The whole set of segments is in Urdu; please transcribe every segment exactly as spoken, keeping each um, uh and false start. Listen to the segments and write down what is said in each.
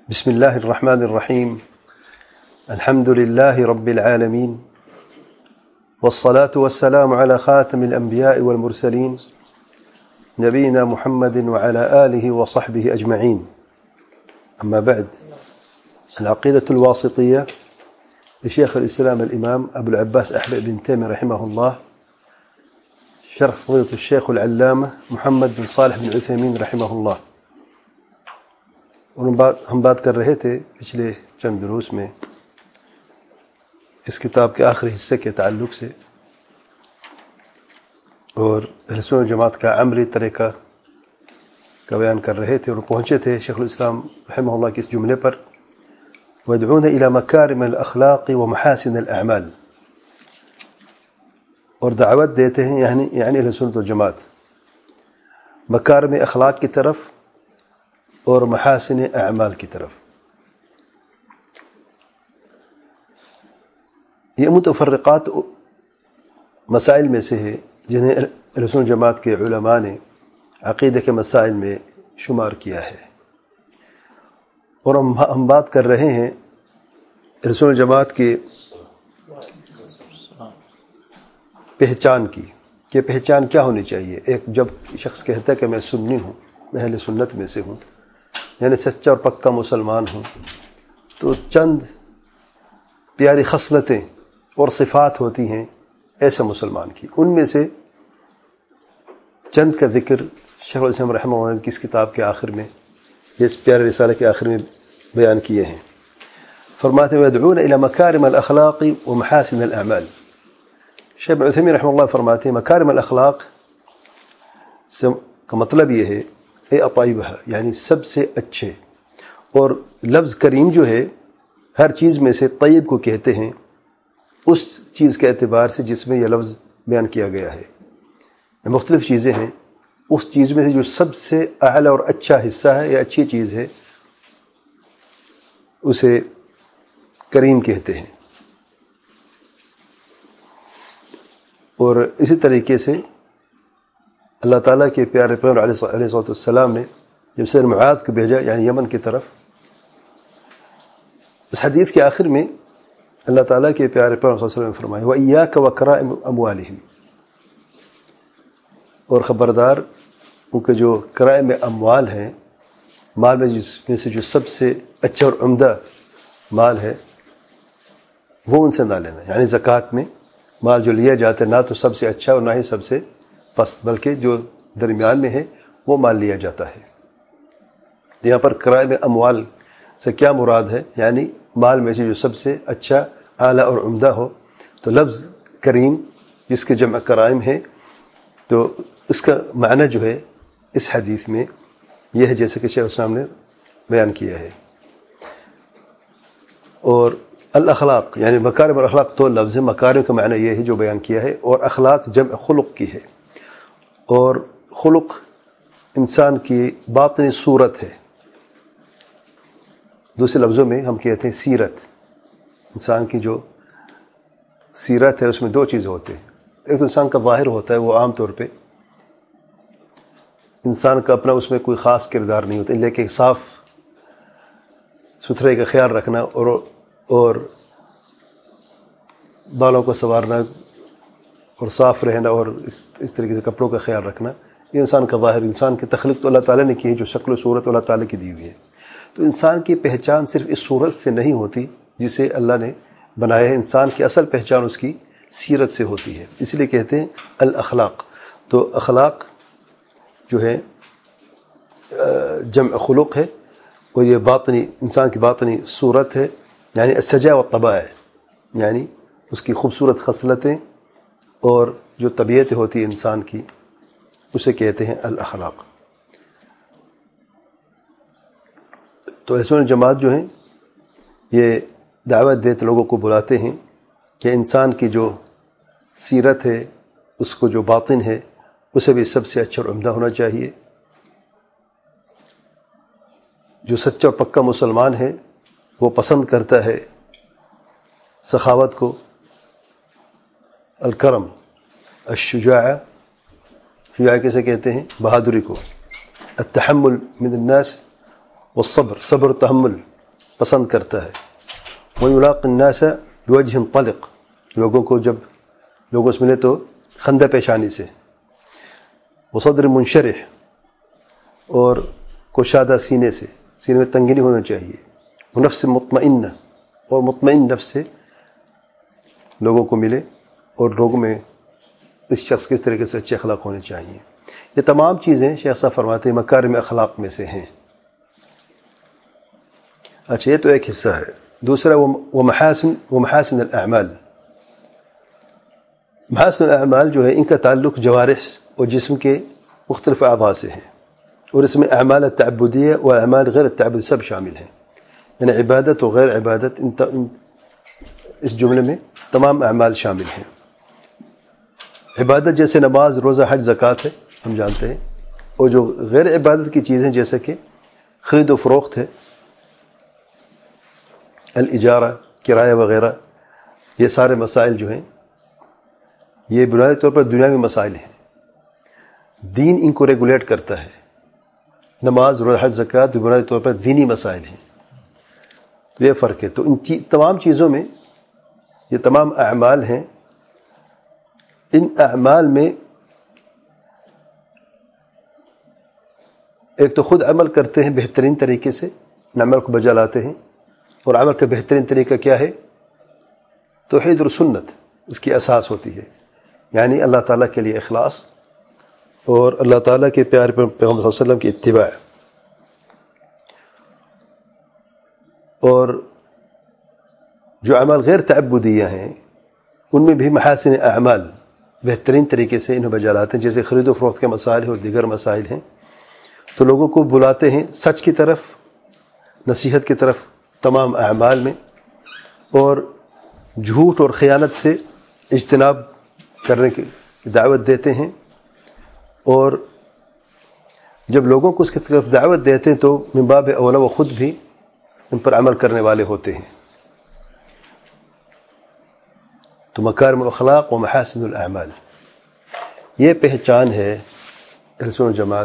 بسم الله الرحمن الرحيم. الحمد لله رب العالمين، والصلاة والسلام على خاتم الأنبياء والمرسلين نبينا محمد وعلى آله وصحبه أجمعين. أما بعد، العقيدة الواسطية لشيخ الإسلام الإمام أبو العباس أحمد بن تيمية رحمه الله، شرح فضيلة الشيخ العلامة محمد بن صالح بن عثيمين رحمه الله. اور ہم بات کر رہے تھے پچھلے چند دروس میں اس کتاب کے آخری حصے کے تعلق سے، اور اہل سنت جماعت کا عملی طریقہ کا بیان کر رہے تھے، اور پہنچے تھے شیخ الاسلام رحمہ اللہ کے اس جملے پر: وَيَدْعُونَ إِلَى مَكَارِمِ الْأَخْلَاقِ وَمَحَاسِنِ الْأَعْمَالِ، اور دعوت دیتے ہیں یعنی یعنی اہل سنت والجماعت مکارم اخلاق کی طرف اور محاسن اعمال کی طرف. یہ متفرقات مسائل میں سے ہے جنہیں اہل سنت جماعت کے علماء نے عقیدہ کے مسائل میں شمار کیا ہے، اور ہم ہم بات کر رہے ہیں اہل سنت جماعت کی پہچان کی کہ پہچان کیا ہونی چاہیے. ایک جب شخص کہتا ہے کہ میں سنی ہوں، میں اہل سنت میں سے ہوں، یعنی سچا اور پکا مسلمان ہوں، تو چند پیاری خصلتیں اور صفات ہوتی ہیں ایسے مسلمان کی. ان میں سے چند کا ذکر شیخ الاسلام رحمہ اللہ کی اس کتاب کے آخر میں، اس پیارے رسالے کے آخر میں بیان کیے ہیں. فرماتے ہیں: وَيَدْعُونَ إِلَى مَكَارِمِ الْأَخْلَاقِ وَمَحَاسِنِ الْأَعْمَالِ. شیخ ابن عثیمین رحمہ اللہ فرماتے ہیں مکارم الاخلاق سے کا مطلب یہ ہے اے اطیبہ، یعنی سب سے اچھے. اور لفظ کریم جو ہے ہر چیز میں سے طیب کو کہتے ہیں اس چیز کے اعتبار سے جس میں یہ لفظ بیان کیا گیا ہے. مختلف چیزیں ہیں، اس چیز میں سے جو سب سے اعلیٰ اور اچھا حصہ ہے یا اچھی چیز ہے اسے کریم کہتے ہیں. اور اسی طریقے سے اللہ تعالیٰ کے پیارے پیغمبر علیہ الصلوۃ والسلام نے جب سید معاذ کو بھیجا یعنی یمن کی طرف، اس حدیث کے آخر میں اللہ تعالیٰ کے پیارے پیغمبر صلی اللہ علیہ وسلم نے فرمایا: وَإِيَّاكَ وَكَرَائِمَ أَمْوَالِهِمْ، اور خبردار ان کے جو کرائم اموال ہیں، مال میں جس میں سے جو سب سے اچھا اور عمدہ مال ہے وہ ان سے نہ لینا. یعنی زکوٰۃ میں مال جو لیا جاتا ہے نہ تو سب سے اچھا اور نہ ہی سب سے پست، بلکہ جو درمیان میں ہے وہ مال لیا جاتا ہے. یہاں پر کرائم اموال سے کیا مراد ہے؟ یعنی مال میں سے جو سب سے اچھا، اعلیٰ اور عمدہ ہو. تو لفظ کریم جس کے جمع کرائم ہے، تو اس کا معنی جو ہے اس حدیث میں یہ ہے جیسے کہ شیخ الاسلام نے بیان کیا ہے. اور الاخلاق یعنی مکارم اور اخلاق تو لفظ ہے. مکارم کا معنی یہ ہے جو بیان کیا ہے، اور اخلاق جمع خلق کی ہے. اور خلق انسان کی باطنی صورت ہے. دوسرے لفظوں میں ہم کہتے ہیں سیرت. انسان کی جو سیرت ہے اس میں دو چیزیں ہوتے ہیں. ایک تو انسان کا ظاہر ہوتا ہے، وہ عام طور پہ انسان کا اپنا اس میں کوئی خاص کردار نہیں ہوتا، لیکن صاف ستھرے کا خیال رکھنا اور اور بالوں کو سنوارنا اور صاف رہنا اور اس اس طریقے سے کپڑوں کا خیال رکھنا، یہ انسان کا ظاہر. انسان کی تخلیق تو اللہ تعالیٰ نے کی ہے، جو شکل و صورت اللہ تعالیٰ کی دی ہوئی ہے. تو انسان کی پہچان صرف اس صورت سے نہیں ہوتی جسے اللہ نے بنایا ہے. انسان کی اصل پہچان اس کی سیرت سے ہوتی ہے. اس لیے کہتے ہیں الاخلاق. تو اخلاق جو ہے جمع خلق ہے، اور یہ باطنی انسان کی باطنی صورت ہے، یعنی السجا والطبائع، یعنی اس کی خوبصورت خصلتیں اور جو طبیعت ہوتی ہے انسان کی، اسے کہتے ہیں الاخلاق. تو اہل سنت جماعت جو ہیں یہ دعوت دیتے لوگوں کو بلاتے ہیں کہ انسان کی جو سیرت ہے، اس کو جو باطن ہے، اسے بھی سب سے اچھا اور عمدہ ہونا چاہیے. جو سچا اور پکا مسلمان ہے وہ پسند کرتا ہے سخاوت کو، الکرم، الشجاع، شجاع کیسے کہتے ہیں؟ بہادری کو، التحمل من الناس والصبر، صبر و تحمل پسند کرتا ہے. وَيُلَاقِ النَّاسَ بِوَجْهٍ طَلِقٍ، لوگوں کو جب لوگوں سے ملے تو خندہ پیشانی سے. وصدر منشرح، اور کشادہ سینے سے، سینے میں تنگی نہیں ہونا چاہیے. ونفس مطمئنہ، اور مطمئن نفس سے لوگوں کو ملے اور لوگوں میں اس شخص کے اس طریقے سے اچھے اخلاق ہونے چاہیے. یہ تمام چیزیں شیخ صاحب فرماتے ہیں مکارم اخلاق میں سے ہیں. اچھا، یہ تو ایک حصہ ہے. دوسرا وہ محاسن وہ محاسن الاعمال. محاسن الاعمال جو ہے ان کا تعلق جوارح اور جسم کے مختلف اعضاء سے ہے، اور اس میں اعمال التعبدیہ و اعمال غیر التعبد سب شامل ہیں. یعنی عبادت و غیر عبادت ان اس جملے میں تمام اعمال شامل ہیں. عبادت جیسے نماز، روزہ، حج، زکوٰۃ ہے، ہم جانتے ہیں. اور جو غیر عبادت کی چیزیں جیسے کہ خرید و فروخت ہے، الاجارہ، کرایہ وغیرہ، یہ سارے مسائل جو ہیں یہ بنیادی طور پر دنیاوی مسائل ہیں. دین ان کو ریگولیٹ کرتا ہے. نماز، روزہ، حج، زکوٰۃ بنیادی طور پر دینی مسائل ہیں. تو یہ فرق ہے. تو ان چیز تمام چیزوں میں یہ تمام اعمال ہیں. ان اعمال میں ایک تو خود عمل کرتے ہیں بہترین طریقے سے، ان عمل کو بجا لاتے ہیں. اور عمل کا بہترین طریقہ کیا ہے؟ توحید اور سنت اس کی اساس ہوتی ہے. یعنی اللہ تعالیٰ کے لیے اخلاص اور اللہ تعالیٰ کے پیارے پیغمبر صلی اللہ علیہ وسلم کی اتباع. اور جو عمل غیر تعبدیہ ہیں ان میں بھی محاسن اعمال بہترین طریقے سے انہیں بجا لاتے ہیں، جیسے خرید و فروخت کے مسائل اور دیگر مسائل ہیں. تو لوگوں کو بلاتے ہیں سچ کی طرف، نصیحت کی طرف تمام اعمال میں، اور جھوٹ اور خیانت سے اجتناب کرنے کی دعوت دیتے ہیں. اور جب لوگوں کو اس کی طرف دعوت دیتے ہیں تو من باب اولا وہ خود بھی ان پر عمل کرنے والے ہوتے ہیں. تو مکارم الاخلاق و محاسن الاعمال، یہ پہچان ہے اہل سنت جماعت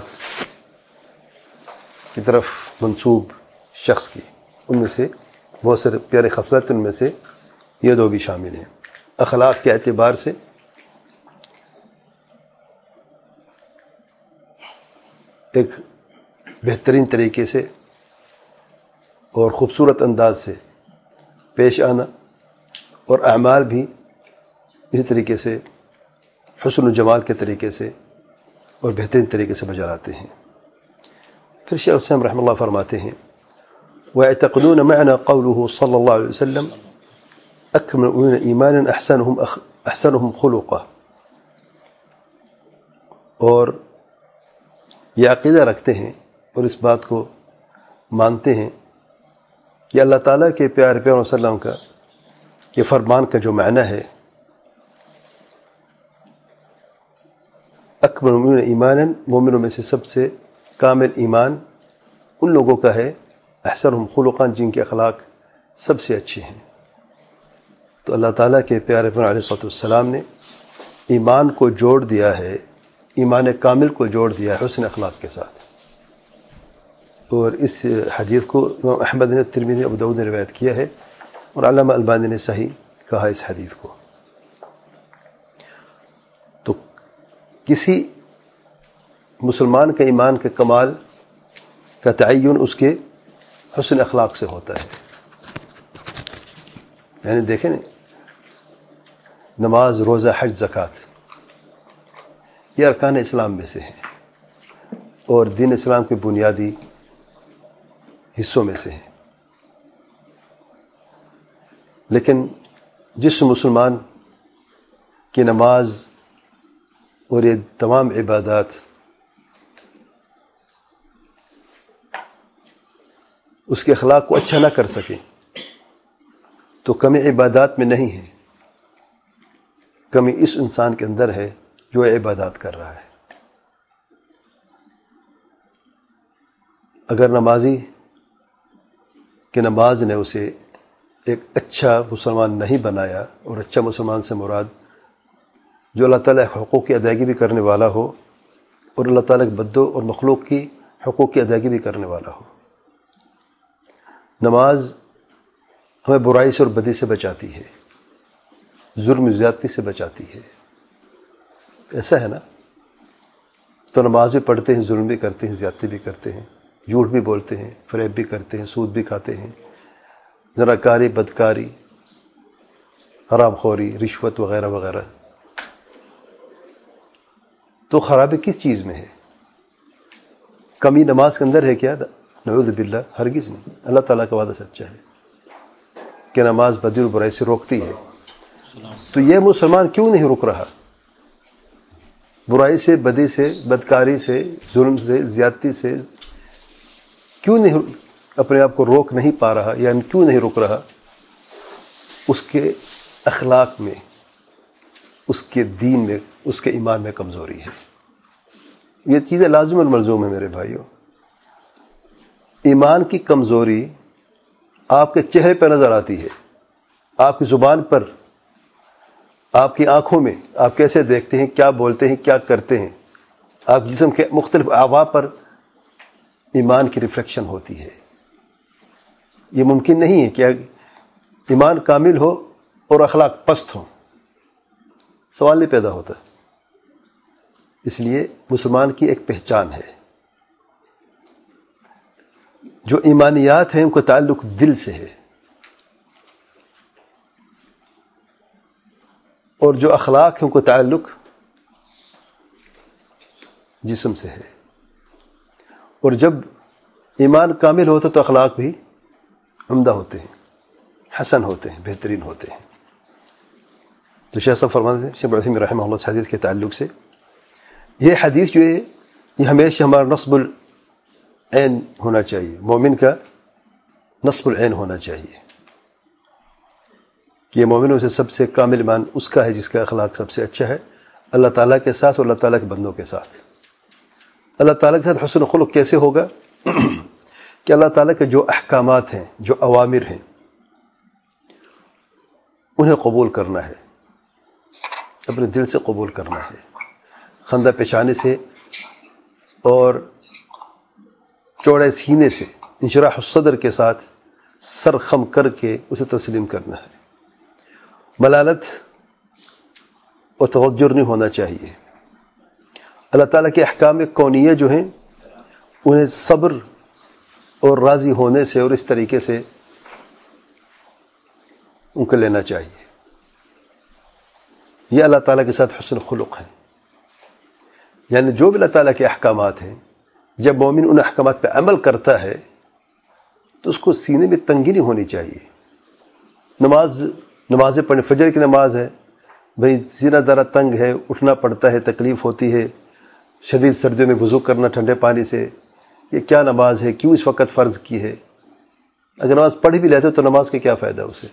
کی طرف منسوب شخص کی. ان میں سے بہت سے پیارے خصلت ان میں سے یہ دو بھی شامل ہیں. اخلاق کے اعتبار سے ایک بہترین طریقے سے اور خوبصورت انداز سے پیش آنا، اور اعمال بھی اسی طریقے سے حسن و جمال کے طریقے سے اور بہترین طریقے سے بجا لاتے ہیں. پھر شیخ الاسلام رحمہ اللہ فرماتے ہیں وَيَعْتَقِدُونَ مَعْنَا قَوْلُهُ صلی اللہ علیہ وسلم أَكْمَلُ الْمُؤْمِنِينَ إِيمَانًا أَحْسَنُهُمْ أَحْسَنُهُمْ خُلُقًا. اور یہ عقیدہ رکھتے ہیں اور اس بات کو مانتے ہیں کہ اللہ تعالیٰ کے پیارے پیغمبر صلی اللہ علیہ وسلم کا یہ فرمان کا جو معنی ہے اکمل المؤمنین ایمانا، مومنوں میں سے سب سے کامل ایمان ان لوگوں کا ہے احسنہم خلقا، جن کے اخلاق سب سے اچھے ہیں. تو اللہ تعالیٰ کے پیارے پیغمبر علیہ الصلوۃ والسلام نے ایمان کو جوڑ دیا ہے، ایمان کامل کو جوڑ دیا ہے حسن اخلاق کے ساتھ. اور اس حدیث کو امام احمد نے، ترمذی، ابو داؤد نے روایت کیا ہے، اور علامہ البانی نے صحیح کہا اس حدیث کو. تو کسی مسلمان کے ایمان کے کمال کا تعین اس کے حسن اخلاق سے ہوتا ہے. یعنی دیکھیں نا، نماز، روزہ، حج، زکوٰۃ یہ ارکان اسلام میں سے ہیں اور دین اسلام کے بنیادی حصوں میں سے ہیں. لیکن جس مسلمان کی نماز اور یہ تمام عبادات اس کے اخلاق کو اچھا نہ کر سکیں تو کمی عبادات میں نہیں ہے، کمی اس انسان کے اندر ہے جو عبادات کر رہا ہے. اگر نمازی کہ نماز نے اسے ایک اچھا مسلمان نہیں بنایا، اور اچھا مسلمان سے مراد جو اللہ تعالیٰ کے حقوق کی ادائیگی بھی کرنے والا ہو اور اللہ تعالیٰ کے بندوں اور مخلوق کی حقوق کی ادائیگی بھی کرنے والا ہو. نماز ہمیں برائی سے اور بدی سے بچاتی ہے، ظلم زیادتی سے بچاتی ہے. ایسا ہے نا؟ تو نماز بھی پڑھتے ہیں، ظلم بھی کرتے ہیں، زیادتی بھی کرتے ہیں، جھوٹ بھی بولتے ہیں، فریب بھی کرتے ہیں، سود بھی کھاتے ہیں، زناکاری، بدکاری، حرام خوری، رشوت وغیرہ وغیرہ. تو خرابی کس چیز میں ہے؟ کمی نماز کے اندر ہے کیا؟ نعوذ باللہ، ہرگز نہیں. اللہ تعالیٰ کا وعدہ سچا ہے کہ نماز بدی اور برائی سے روکتی ہے. تو یہ مسلمان کیوں نہیں رک رہا؟ برائی سے، بدی سے، بدکاری سے، ظلم سے، زیادتی سے کیوں نہیں اپنے آپ کو روک نہیں پا رہا، یا کیوں نہیں رک رہا؟ اس کے اخلاق میں، اس کے دین میں، اس کے ایمان میں کمزوری ہے. یہ چیزیں لازم اور ملزوم ہے میرے بھائیوں. ایمان کی کمزوری آپ کے چہرے پہ نظر آتی ہے، آپ کی زبان پر، آپ کی آنکھوں میں، آپ کیسے دیکھتے ہیں، کیا بولتے ہیں، کیا کرتے ہیں. آپ جسم کے مختلف اعضاء پر ایمان کی ریفلیکشن ہوتی ہے. یہ ممکن نہیں ہے کہ ایمان کامل ہو اور اخلاق پست ہوں. سوال نہیں پیدا ہوتا. اس لیے مسلمان کی ایک پہچان ہے. جو ایمانیات ہیں ان کا تعلق دل سے ہے، اور جو اخلاق ہیں ان کا تعلق جسم سے ہے. اور جب ایمان کامل ہوتا تو اخلاق بھی عمدہ ہوتے ہیں، حسن ہوتے ہیں، بہترین ہوتے ہیں. تو شیخ صاحب فرماتے ہیں، شیخ عثیمین رحمہ اللہ اس حدیث کے تعلق سے، یہ حدیث جو ہے یہ ہمیشہ ہمارا نصب العین ہونا چاہیے، مومن کا نصب العین ہونا چاہیے کہ یہ مومنوں سے سب سے کامل ایمان اس کا ہے جس کا اخلاق سب سے اچھا ہے، اللہ تعالیٰ کے ساتھ اور اللہ تعالیٰ کے بندوں کے ساتھ. اللہ تعالیٰ کے ساتھ حسن خلق کیسے ہوگا؟ کہ اللہ تعالیٰ کے جو احکامات ہیں، جو اوامر ہیں، انہیں قبول کرنا ہے، اپنے دل سے قبول کرنا ہے، خندہ پیشانی سے اور چوڑے سینے سے، انشراح الصدر کے ساتھ سر خم کر کے اسے تسلیم کرنا ہے. ملالت اور توجر نہیں ہونا چاہیے. اللہ تعالیٰ کے احکام کونیہ جو ہیں انہیں صبر اور راضی ہونے سے اور اس طریقے سے ان کو لینا چاہیے. یہ اللہ تعالیٰ کے ساتھ حسن خلق ہے. یعنی جو بھی اللہ تعالیٰ کے احکامات ہیں، جب مومن ان احکامات پہ عمل کرتا ہے تو اس کو سینے میں تنگی نہیں ہونی چاہیے. نماز نمازیں پڑھنے، فجر کی نماز ہے، بھئی سینہ ذرا تنگ ہے، اٹھنا پڑتا ہے، تکلیف ہوتی ہے، شدید سردیوں میں وضو کرنا ٹھنڈے پانی سے، یہ کیا نماز ہے، کیوں اس وقت فرض کی ہے؟ اگر نماز پڑھ بھی لیتے تو نماز کے کیا فائدہ اسے؟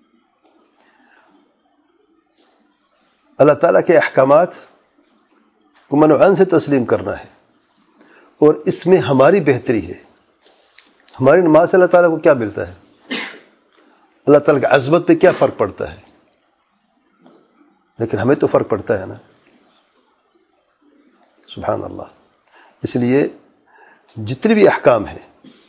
اللہ تعالیٰ کے احکامات کو من و عن سے تسلیم کرنا ہے، اور اس میں ہماری بہتری ہے. ہماری نماز سے اللہ تعالیٰ کو کیا ملتا ہے؟ اللہ تعالیٰ کی عظمت پہ کیا فرق پڑتا ہے؟ لیکن ہمیں تو فرق پڑتا ہے نا. سبحان اللہ. اس لیے جتنے بھی احکام ہیں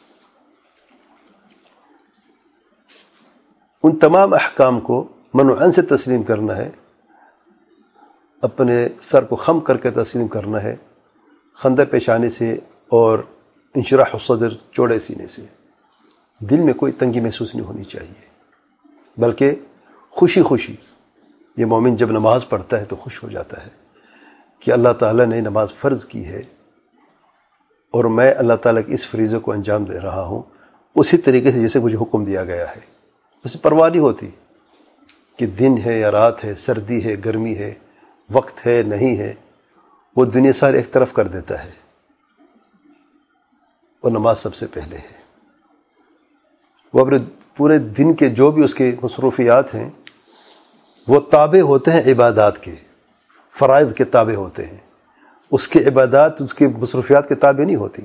ان تمام احکام کو من و عن سے تسلیم کرنا ہے، اپنے سر کو خم کر کے تسلیم کرنا ہے، خندہ پیشانی سے اور انشراح الصدر، چوڑے سینے سے. دل میں کوئی تنگی محسوس نہیں ہونی چاہیے، بلکہ خوشی خوشی. یہ مومن جب نماز پڑھتا ہے تو خوش ہو جاتا ہے کہ اللہ تعالیٰ نے نماز فرض کی ہے اور میں اللہ تعالیٰ کی اس فریضے کو انجام دے رہا ہوں اسی طریقے سے جیسے مجھے حکم دیا گیا ہے. اسے پرواہ نہیں ہوتی کہ دن ہے یا رات ہے، سردی ہے، گرمی ہے، وقت ہے نہیں ہے. وہ دنیا ساری ایک طرف کر دیتا ہے اور نماز سب سے پہلے ہے. وہ اپنے پورے دن کے جو بھی اس کے مصروفیات ہیں وہ تابع ہوتے ہیں عبادات کے، فرائض کے تابع ہوتے ہیں. اس کے عبادات اس کے مصروفیات کے تابع نہیں ہوتی.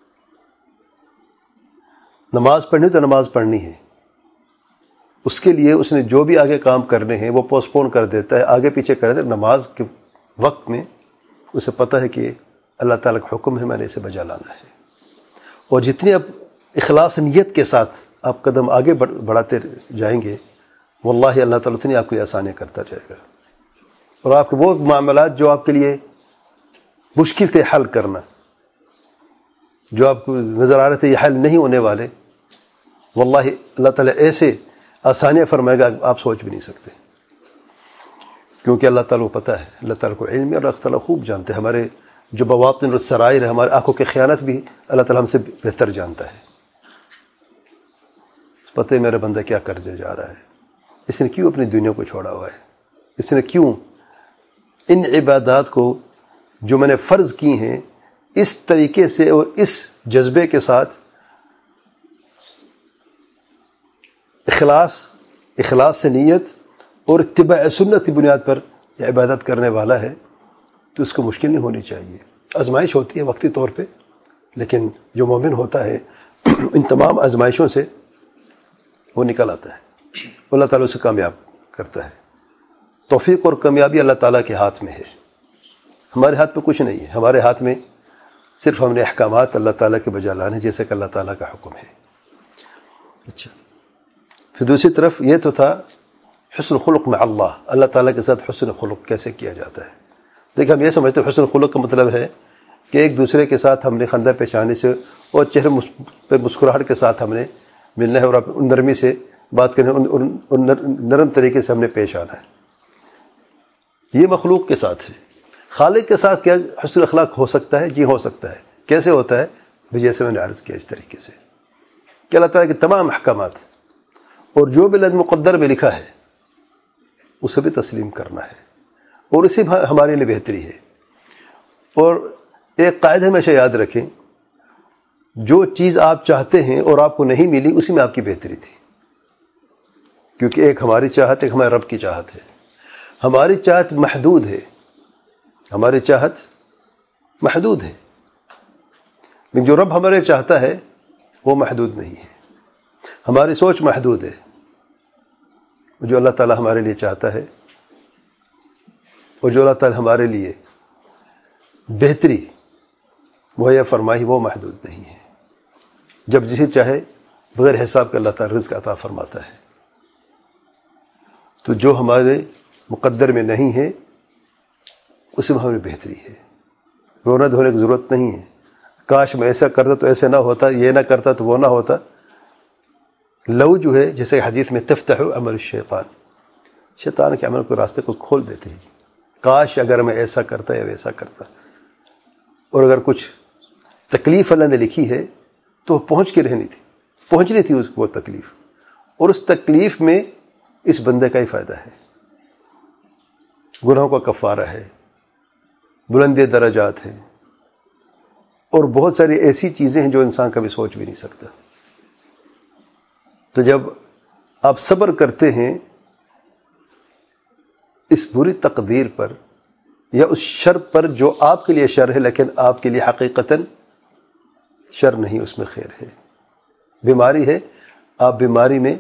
نماز پڑھنی تو نماز پڑھنی ہے، اس کے لیے اس نے جو بھی آگے کام کرنے ہیں وہ پوسٹ پون کر دیتا ہے، آگے پیچھے کر دیتا ہے. نماز کے وقت میں اسے پتہ ہے کہ اللہ تعالیٰ کا حکم ہے، میں نے اسے بجا لانا ہے. اور جتنی اب اخلاص نیت کے ساتھ آپ قدم آگے بڑھاتے جائیں گے واللہ اللہ تعالیٰ اتنی آپ کے لیے آسانیاں کرتا جائے گا، اور آپ کے وہ معاملات جو آپ کے لیے مشکل تھے حل کرنا، جو آپ کو نظر آ رہے تھے یہ حل نہیں ہونے والے، واللہ اللہ تعالیٰ ایسے آسانیاں فرمائے گا آپ سوچ بھی نہیں سکتے، کیونکہ اللہ تعالیٰ کو پتہ ہے، اللہ تعالیٰ کو علم ہے، اور اللہ تعالیٰ خوب جانتے ہیں ہمارے جو بواطن اور سرائر ہے، ہمارے آنکھوں کی خیانت بھی اللہ تعالیٰ ہم سے بہتر جانتا ہے۔ پتہ ہے میرا بندہ کیا کرنے جا رہا ہے، اس نے کیوں اپنی دنیا کو چھوڑا ہوا ہے، اس نے کیوں ان عبادات کو جو میں نے فرض کی ہیں اس طریقے سے اور اس جذبے کے ساتھ اخلاص اخلاص سے نیت اور اتباع سنت کی بنیاد پر یہ عبادت کرنے والا ہے، تو اس کو مشکل نہیں ہونی چاہیے۔ آزمائش ہوتی ہے وقتی طور پہ، لیکن جو مومن ہوتا ہے ان تمام آزمائشوں سے وہ نکل آتا ہے، اللہ تعالیٰ اسے کامیاب کرتا ہے۔ توفیق اور کامیابی اللہ تعالیٰ کے ہاتھ میں ہے، ہمارے ہاتھ میں کچھ نہیں ہے، ہمارے ہاتھ میں صرف ہم نے احکامات اللہ تعالیٰ کے بجا لانے جیسے کہ اللہ تعالیٰ کا حکم ہے۔ اچھا، پھر دوسری طرف یہ تو تھا حسن خلق مع اللہ، اللہ تعالیٰ کے ساتھ حسن خلق کیسے کیا جاتا ہے۔ دیکھیں ہم یہ سمجھتے ہیں حسن خلق کا مطلب ہے کہ ایک دوسرے کے ساتھ ہم نے خندہ پیشانی سے اور چہرے پہ مسکراہٹ کے ساتھ ہم نے ملنا ہے، اور نرمی سے بات کریں، اور نرم طریقے سے ہم نے پیش آنا ہے۔ یہ مخلوق کے ساتھ ہے۔ خالق کے ساتھ کیا حسن اخلاق ہو سکتا ہے؟ جی ہو سکتا ہے۔ کیسے ہوتا ہے؟ بھی جیسے میں نے عرض کیا اس طریقے سے کہ اللہ تعالیٰ کے تمام احکامات اور جو بھی لد مقدر میں لکھا ہے اسے بھی تسلیم کرنا ہے، اور اسی ہمارے لیے بہتری ہے۔ اور ایک قاعدہ ہمیشہ یاد رکھیں، جو چیز آپ چاہتے ہیں اور آپ کو نہیں ملی اسی میں آپ کی بہتری تھی، کیونکہ ایک ہماری چاہت، ایک ہمارے رب کی چاہت ہے۔ ہماری چاہت محدود ہے، ہماری چاہت محدود ہے، لیکن جو رب ہمارے چاہتا ہے وہ محدود نہیں ہے۔ ہماری سوچ محدود ہے، جو اللہ تعالیٰ ہمارے لیے چاہتا ہے اور جو اللہ تعالیٰ ہمارے لیے بہتری مہیا فرمائی وہ محدود نہیں ہے۔ جب جسے چاہے بغیر حساب کے اللہ تعالیٰ رزق عطا فرماتا ہے، تو جو ہمارے مقدر میں نہیں ہے اس میں ہمیں بہتری ہے، رونا دھونے کی ضرورت نہیں ہے۔ کاش میں ایسا کرتا تو ایسے نہ ہوتا، یہ نہ کرتا تو وہ نہ ہوتا۔ لو جو ہے جیسے حدیث میں تفتح عمل الشیطان، شیطان کے عمل کو راستے کو کھول دیتے ہیں، کاش اگر میں ایسا کرتا یا ویسا کرتا، اور اگر کچھ تکلیف اللہ نے لکھی ہے تو پہنچ کے رہنی تھی، پہنچنی تھی وہ تکلیف، اور اس تکلیف میں اس بندے کا ہی فائدہ ہے، گناہوں کا کفارہ ہے، بلندی درجات ہیں، اور بہت ساری ایسی چیزیں ہیں جو انسان کبھی سوچ بھی نہیں سکتا۔ تو جب آپ صبر کرتے ہیں اس بری تقدیر پر یا اس شر پر جو آپ کے لیے شر ہے لیکن آپ کے لیے حقیقتاً شر نہیں، اس میں خیر ہے۔ بیماری ہے، آپ بیماری میں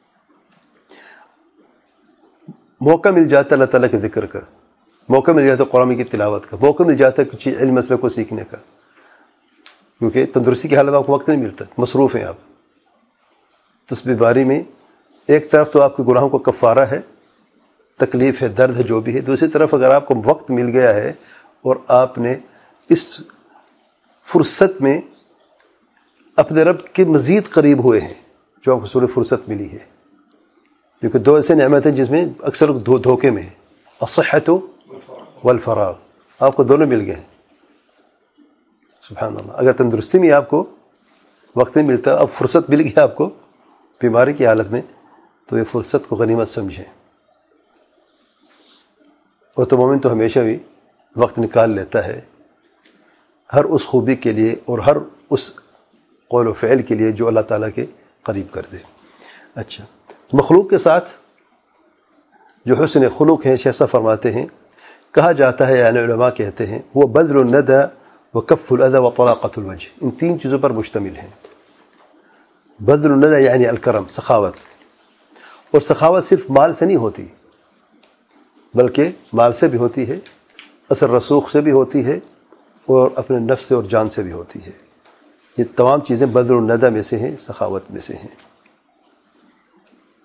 موقع مل جاتا ہے اللہ تعالیٰ کے ذکر کا، موقع مل جاتا ہے قرآن کی تلاوت کا، موقع مل جاتا ہے کچھ علم مسئلہ کو سیکھنے کا، کیونکہ تندرستی کی حالت میں آپ کو وقت نہیں ملتا، مصروف ہیں آپ۔ تو اس بیماری میں ایک طرف تو آپ کے گناہوں کو کفارہ ہے، تکلیف ہے، درد ہے، جو بھی ہے، دوسری طرف اگر آپ کو وقت مل گیا ہے اور آپ نے اس فرصت میں اپنے رب کے مزید قریب ہوئے ہیں، جو آپ کو سورہ فرصت ملی ہے، کیونکہ دو ایسے نعمت ہیں جس میں اکثر لوگ دھوکے میں ہیں، الصحت والفراغ، آپ کو دونوں مل گئے ہیں۔ سبحان اللہ، اگر تندرستی میں آپ کو وقت نہیں ملتا، اب فرصت مل گیا آپ کو بیماری کی حالت میں، تو یہ فرصت کو غنیمت سمجھیں، اور تو مومن تو ہمیشہ بھی وقت نکال لیتا ہے ہر اس خوبی کے لیے اور ہر اس قول و فعل کے لیے جو اللہ تعالیٰ کے قریب کر دے۔ اچھا، مخلوق کے ساتھ جو حسن خلق ہیں، شیخ صاحب فرماتے ہیں، کہا جاتا ہے، یعنی علماء کہتے ہیں، وہ بذل الندى وکف الاذى وطلاقۃ الوجہ، ان تین چیزوں پر مشتمل ہیں۔ بذل الندى یعنی الکرم، سخاوت، اور سخاوت صرف مال سے نہیں ہوتی بلکہ مال سے بھی ہوتی ہے، اثر رسوخ سے بھی ہوتی ہے، اور اپنے نفس سے اور جان سے بھی ہوتی ہے۔ یہ تمام چیزیں بذل الندى میں سے ہیں، سخاوت میں سے ہیں۔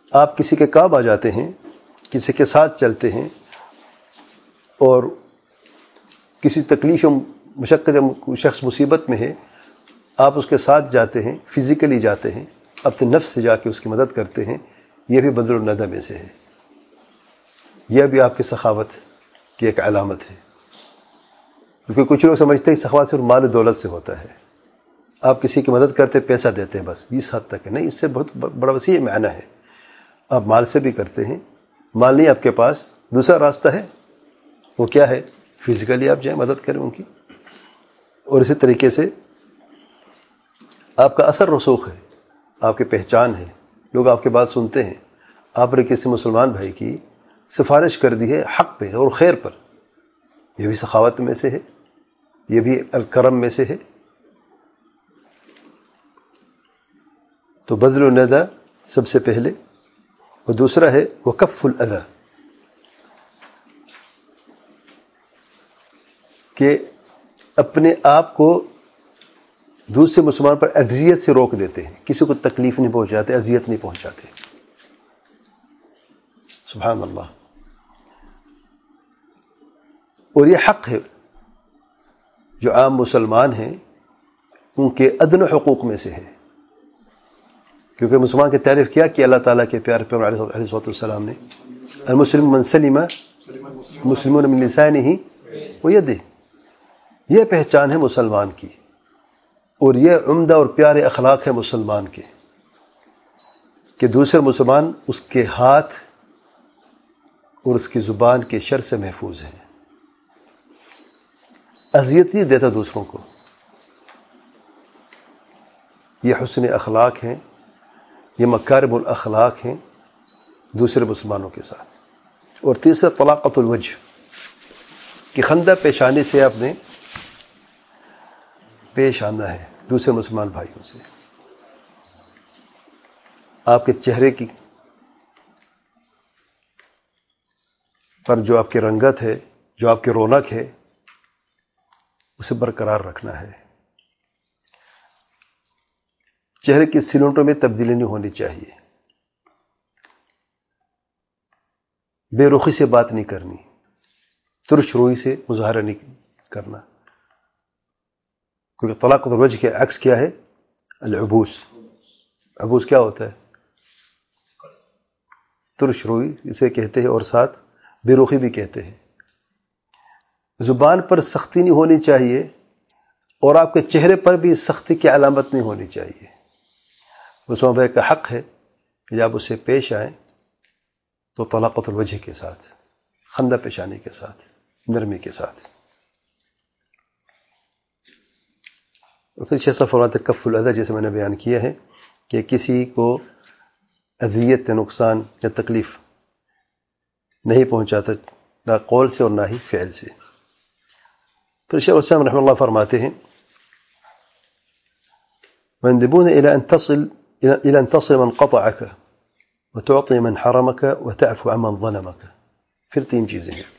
آپ کسی کے کام آ جاتے ہیں، کسی کے ساتھ چلتے ہیں، اور کسی تکلیف و مشقت یا شخص مصیبت میں ہے، آپ اس کے ساتھ جاتے ہیں، فزیکلی جاتے ہیں، اپنے نفس سے جا کے اس کی مدد کرتے ہیں، یہ بھی بذل الندی میں سے ہے، یہ بھی آپ کی سخاوت کی ایک علامت ہے۔ کیونکہ کچھ لوگ سمجھتے ہیں کہ سخاوت صرف مال و دولت سے ہوتا ہے، آپ کسی کی مدد کرتے پیسہ دیتے ہیں بس، اس حد تک ہے، نہیں، اس سے بہت بڑا وسیع معنی ہے۔ آپ مال سے بھی کرتے ہیں، مال نہیں آپ کے پاس، دوسرا راستہ ہے، وہ کیا ہے؟ فزیکلی آپ جائیں، مدد کریں ان کی، اور اسی طریقے سے آپ کا اثر رسوخ ہے، آپ کی پہچان ہے، لوگ آپ کی بات سنتے ہیں، آپ نے کسی مسلمان بھائی کی سفارش کر دی ہے حق پہ اور خیر پر، یہ بھی سخاوت میں سے ہے، یہ بھی الکرم میں سے ہے۔ تو بذل الندی سب سے پہلے، اور دوسرا ہے وکف الاذی، کہ اپنے آپ کو دوسرے مسلمان پر اذیت سے روک دیتے ہیں، کسی کو تکلیف نہیں پہنچاتے، اذیت نہیں پہنچاتے۔ سبحان اللہ۔ اور یہ حق ہے جو عام مسلمان ہیں ان کے ادنی حقوق میں سے ہے، کیونکہ مسلمان کی تعریف کیا کہ اللہ تعالیٰ کے پیارے پیغمبر علیہ الصلوۃ والسلام نے المسلم من سلم مسلمون من لسانہ ویدہ، یہ پہچان ہے مسلمان کی، اور یہ عمدہ اور پیارے اخلاق ہے مسلمان کے، کہ دوسرے مسلمان اس کے ہاتھ اور اس کی زبان کے شر سے محفوظ ہیں، اذیت نہیں دیتا دوسروں کو۔ یہ حسن اخلاق ہیں، یہ مکارم الاخلاق ہیں دوسرے مسلمانوں کے ساتھ۔ اور تیسرا طلاقت الوجہ، کہ خندہ پیشانی سے آپ نے پیش آنا ہے دوسرے مسلمان بھائیوں سے، آپ کے چہرے کی پر جو آپ کی رنگت ہے، جو آپ کی رونق ہے، اسے برقرار رکھنا ہے۔ چہرے کی سلوٹوں میں تبدیلی نہیں ہونی چاہیے، بے رخی سے بات نہیں کرنی، ترش روئی سے مظاہرہ نہیں کرنا، کیونکہ طلاقت الوجہ کے عکس کیا ہے؟ العبوس۔ عبوس کیا ہوتا ہے؟ ترش روئی اسے کہتے ہیں، اور ساتھ بے رخی بھی کہتے ہیں۔ زبان پر سختی نہیں ہونی چاہیے، اور آپ کے چہرے پر بھی سختی کی علامت نہیں ہونی چاہیے۔ مسلمان بھائی کا حق ہے کہ جب اسے پیش آئیں تو طلاقت الوجہ کے ساتھ، خندہ پیشانی کے ساتھ، نرمی کے ساتھ۔ اور پھر شیخ صاحب فرماتے ہیں کف الاذی، جیسے میں نے بیان کیا ہے کہ کسی کو اذیت، نقصان یا تکلیف نہیں پہنچاتا، نہ قول سے اور نہ ہی فعل سے۔ پھر شیخ الاسلام رحمہ اللہ فرماتے ہیں وَيَنْدِبُونَ إِلَى أَن تَصِلَ إِلَى أَن تَصِلَ مَنْ قَطَعَكَ وَتُعْطِي مَنْ حَرَمَكَ وَتَعْفُو عَمَّنْ ظَلَمَكَ۔ پھر تین چیزیں ہیں،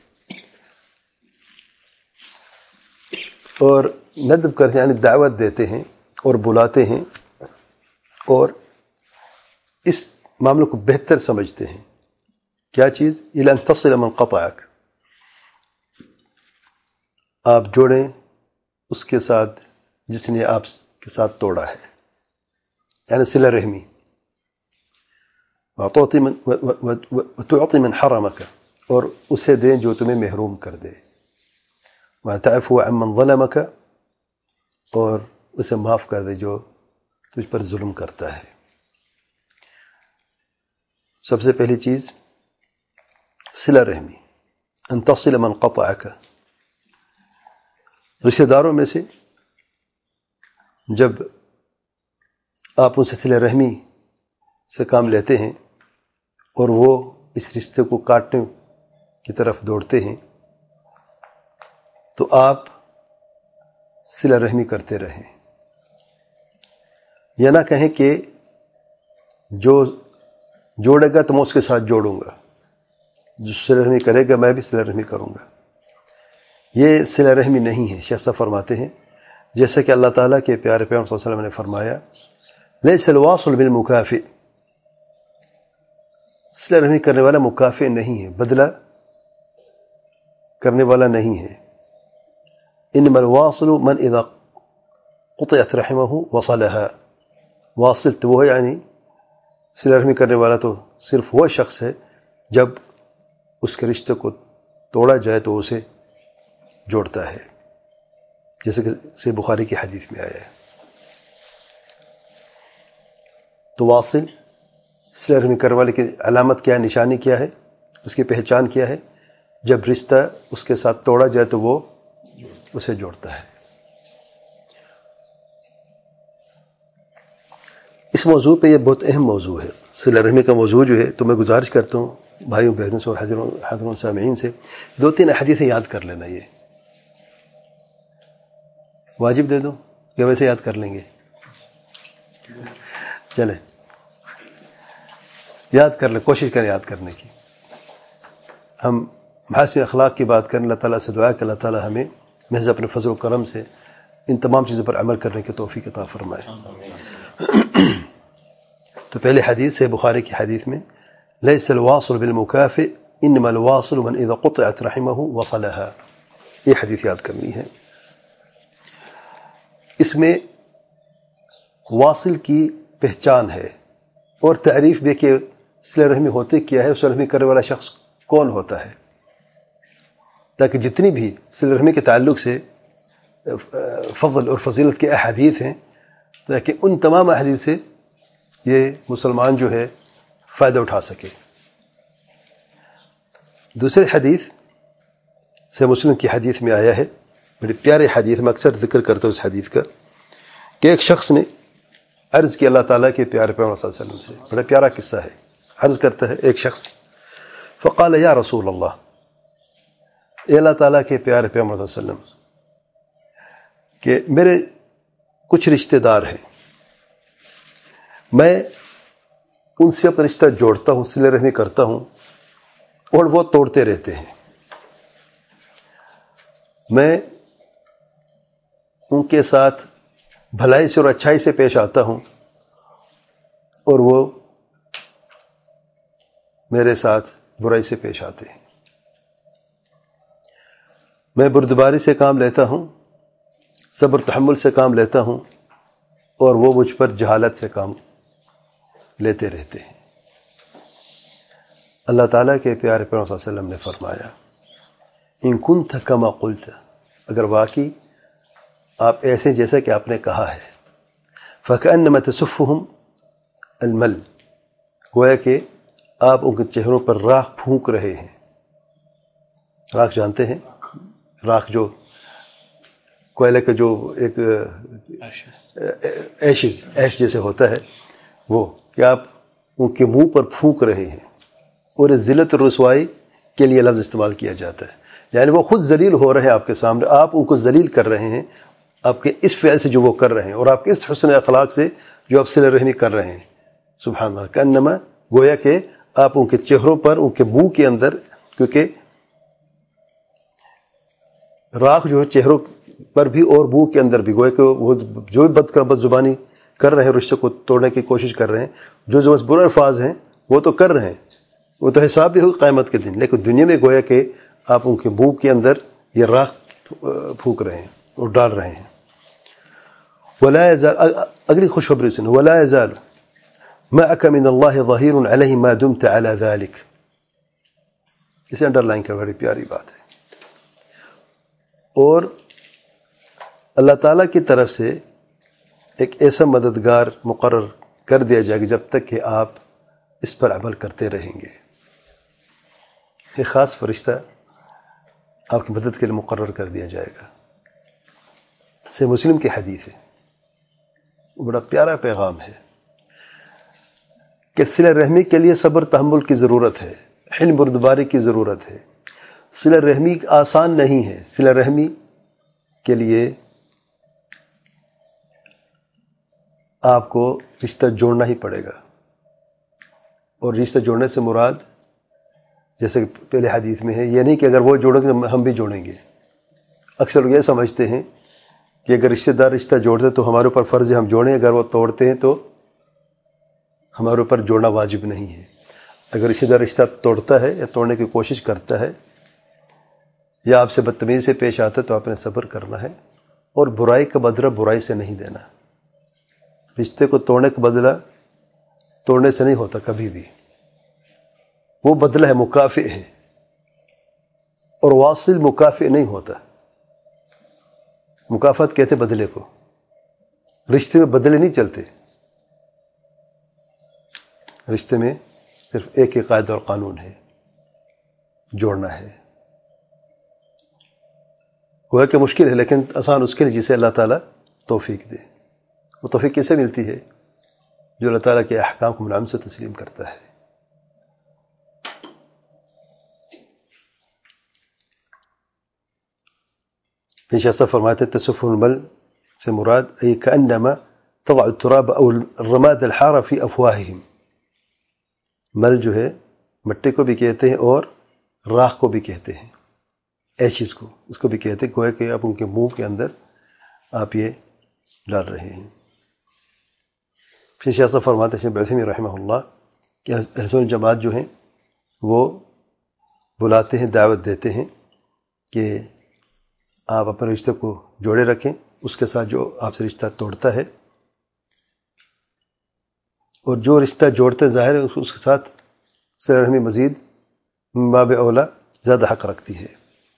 اور ندب کرتے ہیں، یعنی دعوت دیتے ہیں اور بلاتے ہیں، اور اس معاملے کو بہتر سمجھتے ہیں۔ کیا چیز؟ إِلَى أَن تَصِلَ مَنْ قَطَعَكَ، آپ جوڑیں اس کے ساتھ جس نے آپ کے ساتھ توڑا ہے، یعنی صلہ رحمی۔ وَتُعْطِي مَنْ حَرَمَكَ، اور اسے دیں جو تمہیں محروم کر دے۔ وَتَعْفُو عَمَّنْ ظَلَمَكَ، اور اسے معاف کر دے جو تجھ پر ظلم کرتا ہے۔ سب سے پہلی چیز صلہ رحمی، ان تصل من قطعک۔ رشتہ داروں میں سے جب آپ ان سے صلہ رحمی سے کام لیتے ہیں اور وہ اس رشتے کو کاٹنے کی طرف دوڑتے ہیں تو آپ صلہ رحمی کرتے رہیں، یہ نہ کہیں کہ جو جوڑے گا تو میں اس کے ساتھ جوڑوں گا، جو صلہ رحمی کرے گا میں بھی صلہ رحمی کروں گا۔ یہ صلہ رحمی نہیں ہے۔ شیخ صاحب فرماتے ہیں جیسے کہ اللہ تعالیٰ کے پیارے پیغمبر صلی اللہ علیہ وسلم نے فرمایا لیس الواصل بالمکافئ، صلہ رحمی کرنے والا مکافئ نہیں ہے، بدلہ کرنے والا نہیں ہے۔ انما الواصل من اذا قطعت رحمہ وصلها، واصل تو وہ ہے، یعنی صلہ رحمی کرنے والا تو صرف وہ شخص ہے جب اس کے رشتے کو توڑا جائے تو اسے جوڑتا ہے، جیسے کہ صحیح بخاری کی حدیث میں آیا ہے۔ تو واصل صلہ رحمی کرنے والے کی علامت کیا ہے، نشانی کیا ہے، اس کی پہچان کیا ہے؟ جب رشتہ اس کے ساتھ توڑا جائے تو وہ اسے جوڑتا ہے۔ اس موضوع پہ یہ بہت اہم موضوع ہے، صلہ رحمی کا موضوع جو ہے۔ تو میں گزارش کرتا ہوں بھائیوں بہنوں سے اور حضرون سامعین سے، دو تین حدیثیں یاد کر لینا۔ یہ واجب دے دوں یا ویسے یاد کر لیں گے؟ چلیں یاد کر لیں، کوشش کریں یاد کرنے کی۔ ہم محاسن اخلاق کی بات کریں، اللہ تعالیٰ سے دعا کہ اللہ تعالیٰ ہمیں محض اپنے فضل و کرم سے ان تمام چیزوں پر عمل کرنے کی توفیق عطا فرمائے۔ تو پہلے حدیث سے بخاری کی حدیث میں لیس الواصل بالمکافئ انما الواصل من اذا قطعت رحمہ وصلها، یہ حدیث یاد کرنی ہے۔ اس میں واصل کی پہچان ہے اور تعریف بھی کہ صلہ رحمی ہوتے کیا ہے، صلہ رحمی کرنے والا شخص کون ہوتا ہے، تاکہ جتنی بھی صلہ رحمی کے تعلق سے فضل اور فضیلت کے احادیث ہیں، تاکہ ان تمام احادیث سے یہ مسلمان جو ہے فائدہ اٹھا سکے۔ دوسری حدیث سے مسلم کی حدیث میں آیا ہے، بڑی پیارے حدیث، میں اکثر ذکر کرتا ہوں اس حدیث کا، کہ ایک شخص نے عرض کی اللہ تعالیٰ کے پیارے پیغمبر صلی اللہ علیہ وسلم سے، بڑا پیارا قصہ ہے۔ عرض کرتا ہے ایک شخص، فقال یا رسول اللہ، اے اللہ تعالیٰ کے پیارے پیغمبر صلی اللہ علیہ وسلم، کہ میرے کچھ رشتہ دار ہیں، میں ان سے اپنا رشتہ جوڑتا ہوں، صلہ رحمی کرتا ہوں، اور وہ توڑتے رہتے ہیں۔ میں ان کے ساتھ بھلائی سے اور اچھائی سے پیش آتا ہوں، اور وہ میرے ساتھ برائی سے پیش آتے ہیں۔ میں بردباری سے کام لیتا ہوں، صبر تحمل سے کام لیتا ہوں، اور وہ مجھ پر جہالت سے کام لیتے رہتے ہیں۔ اللہ تعالیٰ کے پیارے پیغمبر صلی اللہ علیہ وسلم نے فرمایا، ان کنت کما قلت، اگر واقعی آپ ایسے جیسا کہ آپ نے کہا ہے، فکأنما تسفہم المل، گویا کہ آپ ان کے چہروں پر راکھ پھونک رہے ہیں۔ راکھ جانتے ہیں؟ راکھ جو کوئلے کا جو ایک ایش ایش جیسے ہوتا ہے، وہ کہ آپ ان کے منہ پر پھونک رہے ہیں، اور ذلت اور رسوائی کے لیے لفظ استعمال کیا جاتا ہے، یعنی وہ خود ذلیل ہو رہے ہیں آپ کے سامنے، آپ ان کو ذلیل کر رہے ہیں آپ کے اس فعل سے جو وہ کر رہے ہیں، اور آپ کے اس حسن اخلاق سے جو آپ صلہ رحمی کر رہے ہیں۔ سبحان اللہ، کانما، گویا کہ آپ ان کے چہروں پر، ان کے منہ کے اندر، کیونکہ راکھ جو ہے چہروں پر بھی اور منہ کے اندر بھی، گویا کہ وہ جو بھی بد کر بد زبانی کر رہے ہیں، رشتے کو توڑنے کی کوشش کر رہے ہیں، جو جو برے الفاظ ہیں وہ تو کر رہے ہیں، وہ تو حساب بھی ہوگا قیامت کے دن، لیکن دنیا میں گویا کہ آپ ان کے منہ کے اندر یہ راکھ پھونک رہے ہیں اور ڈال رہے ہیں۔ ولا يزال، اگلی خوشخبری سنو، ولا يزال معك من الله ظهير عليه ما دمت على ذلك، اسے انڈر لائن کا، بڑی پیاری بات ہے۔ اور اللہ تعالیٰ کی طرف سے ایک ایسا مددگار مقرر کر دیا جائے گا جب تک کہ آپ اس پر عمل کرتے رہیں گے۔ ایک خاص فرشتہ آپ کی مدد کے لیے مقرر کر دیا جائے گا۔ سے مسلم کی حدیث ہے، بڑا پیارا پیغام ہے کہ صلہ رحمی کے لیے صبر تحمل کی ضرورت ہے، حلم بردباری کی ضرورت ہے۔ صلہ رحمی آسان نہیں ہے، صلہ رحمی کے لیے آپ کو رشتہ جوڑنا ہی پڑے گا، اور رشتہ جوڑنے سے مراد جیسے کہ پہلے حدیث میں ہے، یہ نہیں کہ اگر وہ جوڑیں گے تو ہم بھی جوڑیں گے۔ اکثر لوگ یہ سمجھتے ہیں کہ اگر رشتہ دار رشتہ جوڑتے تو ہمارے اوپر فرض ہے ہم جوڑیں، اگر وہ توڑتے ہیں تو ہمارے اوپر جوڑنا واجب نہیں ہے۔ اگر رشتہ دار رشتہ توڑتا ہے یا توڑنے کی کوشش کرتا ہے یا آپ سے بدتمیزی سے پیش آتا ہے تو آپ نے صبر کرنا ہے، اور برائی کا بدلہ برائی سے نہیں دینا۔ رشتے کو توڑنے کا بدلہ توڑنے سے نہیں ہوتا کبھی بھی، وہ بدلہ ہے، مکافئ ہے، اور واصل مکافئ نہیں ہوتا۔ مکافات کہتے بدلے کو، رشتے میں بدلے نہیں چلتے، رشتے میں صرف ایک ہی قاعدہ اور قانون ہے، جوڑنا ہے۔ وہ ہے کہ مشکل ہے لیکن آسان اس کے لیے جسے اللہ تعالیٰ توفیق دے۔ وہ توفیق کیسے ملتی ہے؟ جو اللہ تعالیٰ کے احکام کو ملازم سے تسلیم کرتا ہے۔ پیش ایسا فرماتے تصف المل سے مراد ای کأنما تضع التراب او الرماد الحار فی افواہہم، مل جو ہے مٹی کو بھی کہتے ہیں اور راکھ کو بھی کہتے ہیں، ایشز کو اس کو بھی کہتے ہیں، گویا کہ آپ ان کے منہ کے اندر آپ یہ ڈال رہے ہیں۔ پھر ایسا فرماتے ہیں شیخ عثیمین رحمہ اللہ کہ اہل سنت جماعت جو ہیں وہ بلاتے ہیں، دعوت دیتے ہیں کہ آپ اپنے رشتے کو جوڑے رکھیں، اس کے ساتھ جو آپ سے رشتہ توڑتا ہے، اور جو رشتہ جوڑتے ظاہر ہے اس کے ساتھ صلہ رحمی مزید من باب اولا زیادہ حق رکھتی ہے،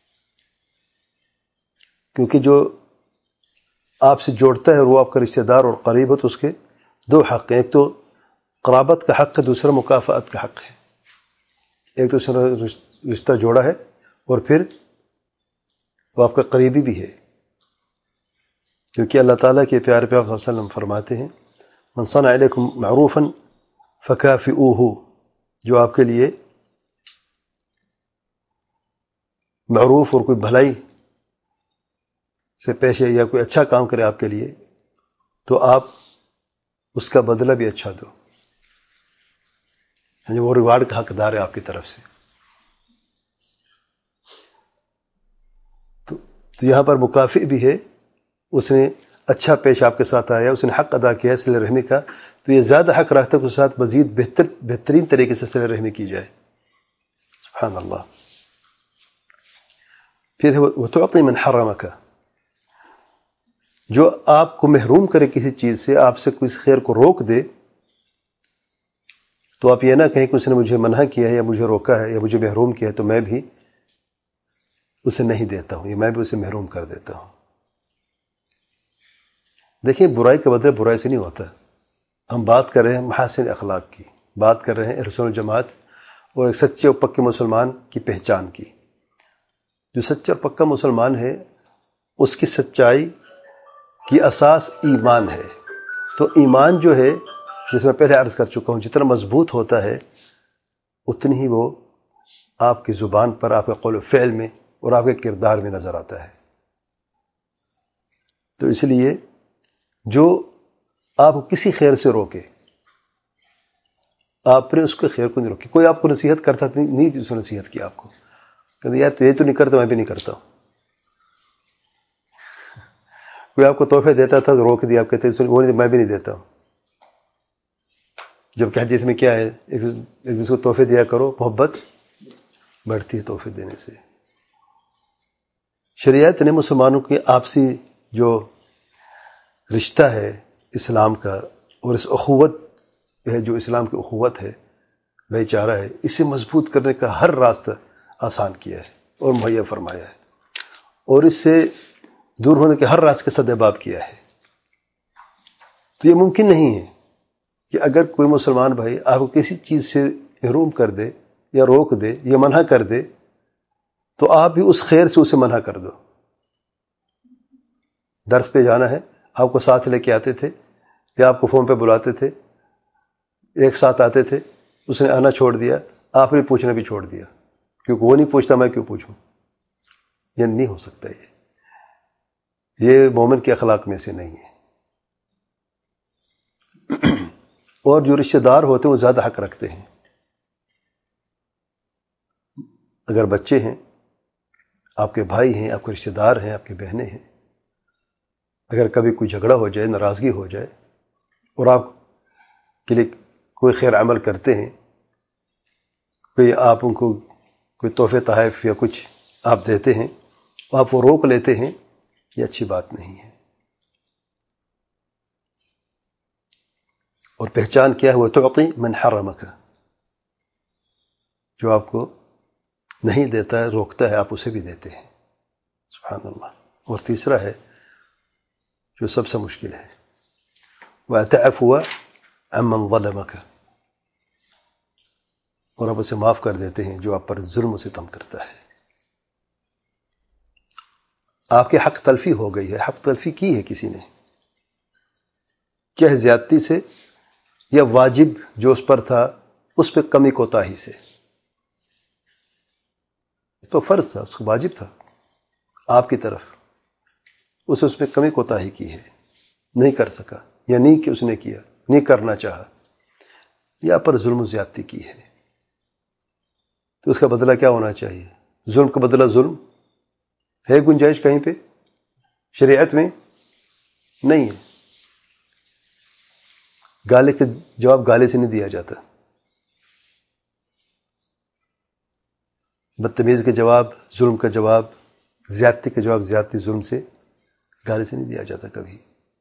کیونکہ جو آپ سے جوڑتا ہے اور وہ آپ کا رشتہ دار اور قریب ہو تو اس کے دو حق ہیں، ایک تو قرابت کا حق ہے، دوسرا مکافات کا حق ہے۔ ایک تو دوسرا رشتہ جوڑا ہے اور پھر وہ آپ کا قریبی بھی ہے، کیونکہ اللہ تعالیٰ کے پیارے پیغمبر صلی اللہ علیہ وسلم فرماتے ہیں من صنع علیکم معروفا فکافئوہ، جو آپ کے لیے معروف اور کوئی بھلائی سے پیش ہے یا کوئی اچھا کام کرے آپ کے لیے تو آپ اس کا بدلہ بھی اچھا دو، یعنی وہ ریوارڈ کا حقدار ہے آپ کی طرف سے۔ تو تو یہاں پر مکافئ بھی ہے، اس نے اچھا پیش آپ کے ساتھ آیا، اس نے حق ادا کیا ہے صلہ رحمی کا، تو یہ زیادہ حق رکھتا ہے کہ اس کے ساتھ مزید بہتر بہترین طریقے سے صلہ رحمی کی جائے۔ سبحان اللہ۔ پھر ہے وتعطی من حرمک، جو آپ کو محروم کرے کسی چیز سے، آپ سے کسی خیر کو روک دے، تو آپ یہ نہ کہیں کہ اس نے مجھے منع کیا ہے یا مجھے روکا ہے یا مجھے محروم کیا ہے تو میں بھی اسے نہیں دیتا ہوں یا میں بھی اسے محروم کر دیتا ہوں۔ دیکھیں برائی کا بدلہ برائی سے نہیں ہوتا۔ ہم بات کر رہے ہیں محاسن اخلاق کی، بات کر رہے ہیں اہل سنت جماعت اور ایک سچے اور پکے مسلمان کی پہچان کی۔ جو سچا اور پکا مسلمان ہے اس کی سچائی کی اساس ایمان ہے، تو ایمان جو ہے جس میں پہلے عرض کر چکا ہوں جتنا مضبوط ہوتا ہے اتنی ہی وہ آپ کی زبان پر، آپ کے قول و فعل میں اور آپ کے کردار میں نظر آتا ہے۔ تو اس لیے جو آپ کو کسی خیر سے روکے، آپ نے اس کے خیر کو نہیں روکی۔ کوئی آپ کو نصیحت کرتا نہیں، اس نے نصیحت کی آپ کو، کہتے یار تو یہ تو نہیں کرتا، میں بھی نہیں کرتا ہوں۔ کوئی آپ کو تحفے دیتا تھا روک دیا، آپ کہتے وہ نہیں، میں بھی نہیں دیتا ہوں۔ جب کہ حدیث میں کیا ہے، ایک دوسرے کو تحفے دیا کرو، محبت بڑھتی ہے تحفے دینے سے۔ شریعت نے مسلمانوں کی آپسی جو رشتہ ہے اسلام کا، اور اس اخوت ہے جو اسلام کی اخوت ہے، بھائی چارہ ہے، اسے مضبوط کرنے کا ہر راستہ آسان کیا ہے اور مہیا فرمایا ہے، اور اس سے دور ہونے کے ہر راستے کا سدباب کیا ہے۔ تو یہ ممکن نہیں ہے کہ اگر کوئی مسلمان بھائی آپ کو کسی چیز سے محروم کر دے یا روک دے یا منع کر دے تو آپ بھی اس خیر سے اسے منع کر دو۔ درس پہ جانا ہے، آپ کو ساتھ لے کے آتے تھے یا آپ کو فون پہ بلاتے تھے، ایک ساتھ آتے تھے، اس نے آنا چھوڑ دیا، آپ نے پوچھنا بھی چھوڑ دیا، کیونکہ وہ نہیں پوچھتا میں کیوں پوچھوں؟ یہ نہیں ہو سکتا، یہ یہ مومن کے اخلاق میں سے نہیں ہے۔ اور جو رشتہ دار ہوتے ہیں وہ زیادہ حق رکھتے ہیں۔ اگر بچے ہیں، آپ کے بھائی ہیں، آپ کے رشتہ دار ہیں، آپ کی بہنیں ہیں، اگر کبھی کوئی جھگڑا ہو جائے، ناراضگی ہو جائے، اور آپ کے لیے کوئی خیر عمل کرتے ہیں کوئی آپ ان کو کوئی تحفے تحائف یا کچھ آپ دیتے ہیں، آپ وہ روک لیتے ہیں، یہ اچھی بات نہیں ہے۔ اور پہچان کیا ہے؟ وہ تعطی من حرمک، جو آپ کو نہیں دیتا ہے، روکتا ہے، آپ اسے بھی دیتے ہیں۔ سبحان اللہ۔ اور تیسرا ہے جو سب سے مشکل ہے، وَتَعْفُوَ عَمَّنْ ظَلَمَكَ، اور آپ اسے معاف کر دیتے ہیں جو آپ پر ظلم و ستم کرتا ہے۔ آپ کے حق تلفی ہو گئی ہے، حق تلفی کی ہے کسی نے، کیا ہے؟ زیادتی سے، یا واجب جو اس پر تھا اس پہ کمی کوتاہی سے۔ تو فرض تھا، اس کو واجب تھا آپ کی طرف، اسے اس پہ کمی کوتاہی کی ہے، نہیں کر سکا، یا نہیں کہ اس نے کیا، نہیں کرنا چاہا، یا پر ظلم و زیادتی کی ہے، تو اس کا بدلہ کیا ہونا چاہیے؟ ظلم کا بدلہ ظلم ہے؟ گنجائش کہیں پہ شریعت میں نہیں ہے۔ گالے کے جواب گالے سے نہیں دیا جاتا، بدتمیز کے جواب ظلم کا جواب، زیادتی کا جواب زیادتی ظلم سے، گالے سے نہیں دیا جاتا کبھی۔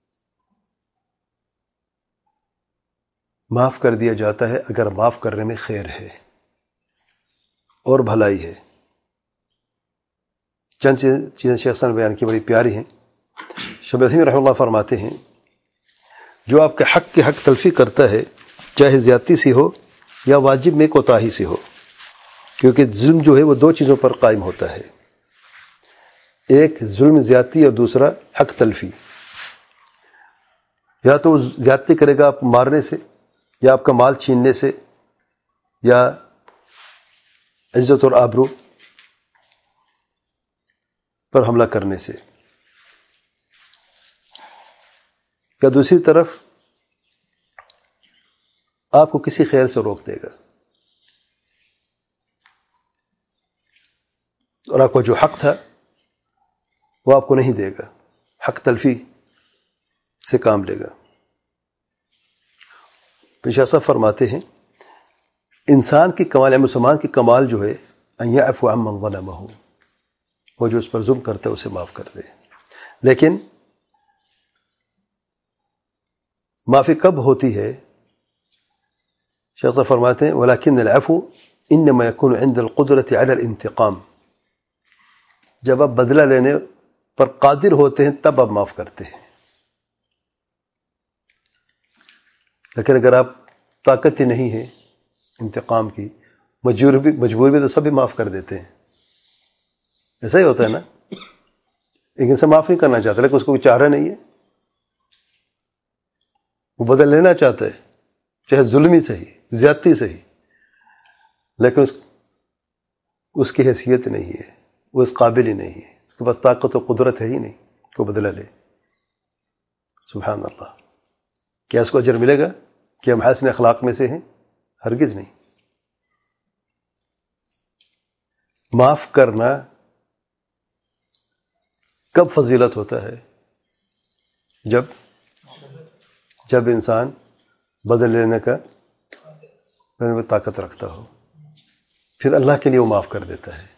معاف کر دیا جاتا ہے اگر معاف کرنے میں خیر ہے اور بھلائی ہے۔ چند چیزیں شیخ صاحب نے بیان کی، بڑی پیاری ہیں۔ شیخ عثیمین رحمہ اللہ فرماتے ہیں، جو آپ کے حق کے حق تلفی کرتا ہے، چاہے زیادتی سی ہو یا واجب میں کوتاہی سی ہو، کیونکہ ظلم جو ہے وہ دو چیزوں پر قائم ہوتا ہے، ایک ظلم زیادتی اور دوسرا حق تلفی۔ یا تو زیادتی کرے گا آپ مارنے سے، یا آپ کا مال چھیننے سے، یا عزت اور آبرو پر حملہ کرنے سے، یا دوسری طرف آپ کو کسی خیر سے روک دے گا، اور آپ کا جو حق تھا وہ آپ کو نہیں دے گا، حق تلفی سے کام لے گا۔ پیشہ صاحب فرماتے ہیں، انسان کی کمال، مسلمان کی کمال جو ہے، ان یعفو عمن ظلمہ، وہ جو اس پر ظلم کرتا ہے اسے معاف کر دے۔ لیکن معافی کب ہوتی ہے؟ شیخ صاحب فرماتے ہیں، ولیکن العفو انما یکون عند القدرۃ علی الانتقام، جب آپ بدلہ لینے پر قادر ہوتے ہیں تب آپ معاف کرتے ہیں، لیکن اگر آپ طاقت ہی نہیں ہے انتقام کی، مجبور بھی مجبور بھی تو سب بھی معاف کر دیتے ہیں، ایسا ہی ہوتا ہے نا۔ ایک انسان معاف نہیں کرنا چاہتا، لیکن اس کو کوئی چارہ نہیں ہے، وہ بدل لینا چاہتا ہے، چاہے ظلم ہی صحیح، زیادتی صحیح، لیکن اس اس کی حیثیت نہیں ہے، وہ اس قابل ہی نہیں ہے، اس کے پاس طاقت و قدرت ہے ہی نہیں کہ وہ بدلہ لے۔ سبحان اللہ۔ کیا اس کو اجر ملے گا کہ ہم حسن اخلاق میں سے ہیں؟ ہرگز نہیں۔ معاف کرنا کب فضیلت ہوتا ہے؟ جب جب انسان بدل لینے کا طاقت رکھتا ہو، پھر اللہ کے لیے وہ معاف کر دیتا ہے۔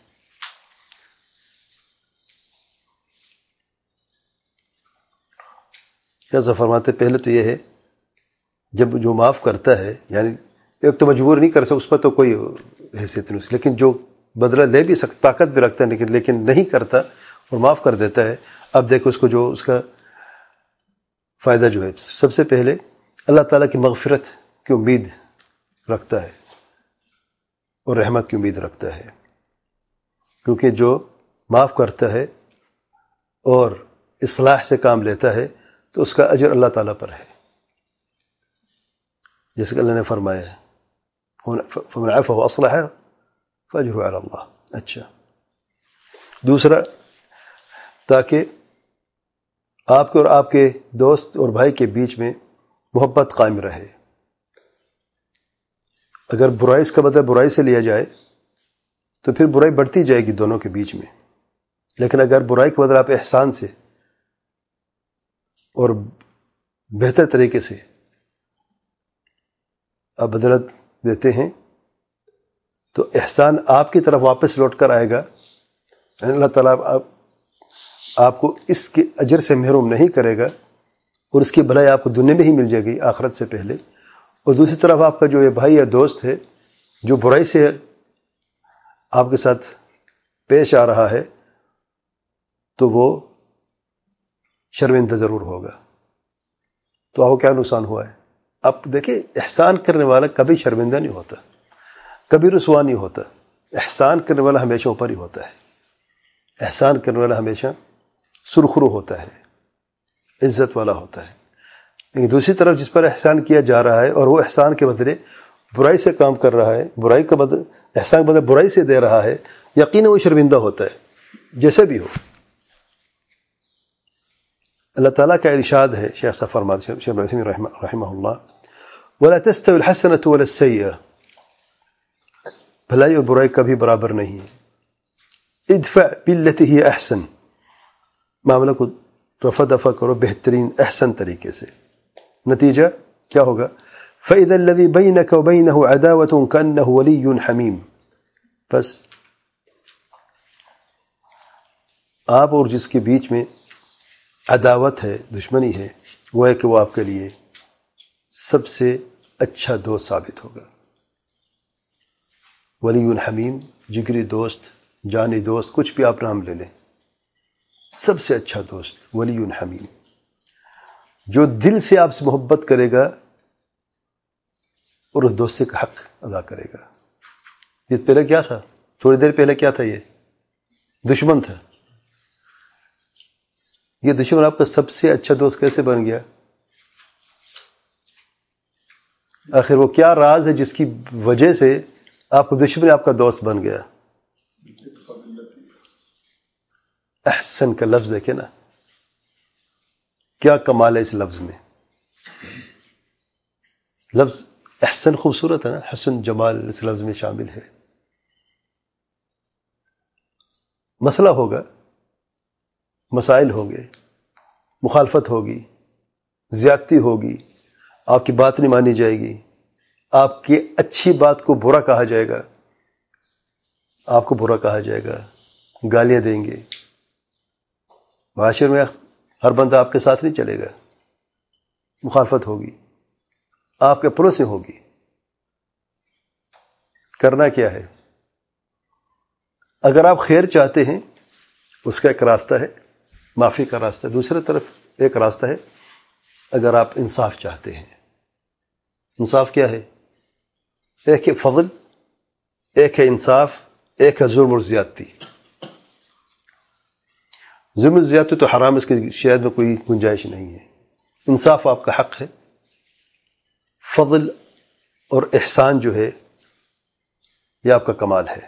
کیسا فرماتے، پہلے تو یہ ہے جب جو معاف کرتا ہے، یعنی ایک تو مجبور نہیں کر سکتا، اس پر تو کوئی حیثیت نہیں، لیکن جو بدلہ لے بھی سکتا، طاقت بھی رکھتا ہے، لیکن لیکن نہیں کرتا اور معاف کر دیتا ہے، اب دیکھو اس کو جو اس کا فائدہ جو ہے، سب سے پہلے اللہ تعالیٰ کی مغفرت کی امید رکھتا ہے اور رحمت کی امید رکھتا ہے، کیونکہ جو معاف کرتا ہے اور اصلاح سے کام لیتا ہے تو اس کا اجر اللہ تعالیٰ پر ہے، جیسے کہ اللہ نے فرمایا ہے، فمن عفا واصلح فاجرہ علی اللہ۔ اچھا، دوسرا، تاکہ آپ کے اور آپ کے دوست اور بھائی کے بیچ میں محبت قائم رہے۔ اگر برائی اس کا بدلہ برائی سے لیا جائے تو پھر برائی بڑھتی جائے گی دونوں کے بیچ میں، لیکن اگر برائی کے بدلہ آپ احسان سے اور بہتر طریقے سے آپ بدلہ دیتے ہیں تو احسان آپ کی طرف واپس لوٹ کر آئے گا. اللہ تعالیٰ آپ آپ کو اس کے اجر سے محروم نہیں کرے گا اور اس کی بھلائی آپ کو دنیا میں ہی مل جائے گی آخرت سے پہلے. اور دوسری طرف آپ کا جو یہ بھائی یا دوست ہے جو برائی سے آپ کے ساتھ پیش آ رہا ہے تو وہ شرمندہ ضرور ہوگا. تو آپ کو کیا نقصان ہوا ہے؟ اب دیکھیں احسان کرنے والا کبھی شرمندہ نہیں ہوتا، کبھی رسوا نہیں ہوتا. احسان کرنے والا ہمیشہ اوپر ہی ہوتا ہے. احسان کرنے والا ہمیشہ سرخرو ہوتا ہے، عزت والا ہوتا ہے. لیکن دوسری طرف جس پر احسان کیا جا رہا ہے اور وہ احسان کے بدلے برائی سے کام کر رہا ہے، برائی کا بدل احسان کے بدلے برائی سے دے رہا ہے، یقیناً وہ شرمندہ ہوتا ہے جیسے بھی ہو. اللہ تعالیٰ کا ارشاد ہے، شیخ صاحب فرماتے ہیں، شیخ عثیمین رحمہ رحمہ اللہ، وَلَا تَسْتَوِي الْحَسَنَةُ وَلَا السَّيِّئَةُ، بھلائی اور برائی کبھی برابر نہیں ہے. ادفع باللتی ہی احسن، معاملہ کو رفع دفع کرو بہترین احسن طریقے سے. نتیجہ کیا ہوگا؟ فَإِذَا الَّذِي بَيْنَكَ وَبَيْنَهُ عَدَاوَةٌ كَأَنَّهُ وَلِيٌّ حَمِيمٌ، بس آپ اور جس کے بیچ میں عداوت ہے، دشمنی ہے، وہ ہے کہ وہ آپ کے لیے سب سے اچھا دوست ثابت ہوگا. ولی حمیم، جگری دوست، جانی دوست، کچھ بھی آپ نام لے لیں، سب سے اچھا دوست ولی حمیم، جو دل سے آپ سے محبت کرے گا اور اس دوستی کا حق ادا کرے گا. یہ پہلے کیا تھا؟ تھوڑی دیر پہلے کیا تھا؟ یہ دشمن تھا. یہ دشمن آپ کا سب سے اچھا دوست کیسے بن گیا؟ آخر وہ کیا راز ہے جس کی وجہ سے آپ کو دشمن آپ کا دوست بن گیا؟ احسن کا لفظ دیکھیں نا، کیا کمال ہے اس لفظ میں. لفظ احسن خوبصورت ہے نا، حسن جمال اس لفظ میں شامل ہے. مسئلہ ہوگا، مسائل ہوں گے، مخالفت ہوگی، زیادتی ہوگی، آپ کی بات نہیں مانی جائے گی، آپ کی اچھی بات کو برا کہا جائے گا، آپ کو برا کہا جائے گا، گالیاں دیں گے. معاشرے میں ہر بندہ آپ کے ساتھ نہیں چلے گا، مخالفت ہوگی، آپ کے اپنوں سے ہوگی. کرنا کیا ہے؟ اگر آپ خیر چاہتے ہیں اس کا ایک راستہ ہے، معافی کا راستہ ہے. دوسری طرف ایک راستہ ہے اگر آپ انصاف چاہتے ہیں. انصاف کیا ہے؟ ایک ہے فضل، ایک ہے انصاف، ایک ہے ظلم اور زیادتی. ظلم اور زیادتی تو حرام، اس کی شاید میں کوئی گنجائش نہیں ہے. انصاف آپ کا حق ہے. فضل اور احسان جو ہے یہ آپ کا کمال ہے.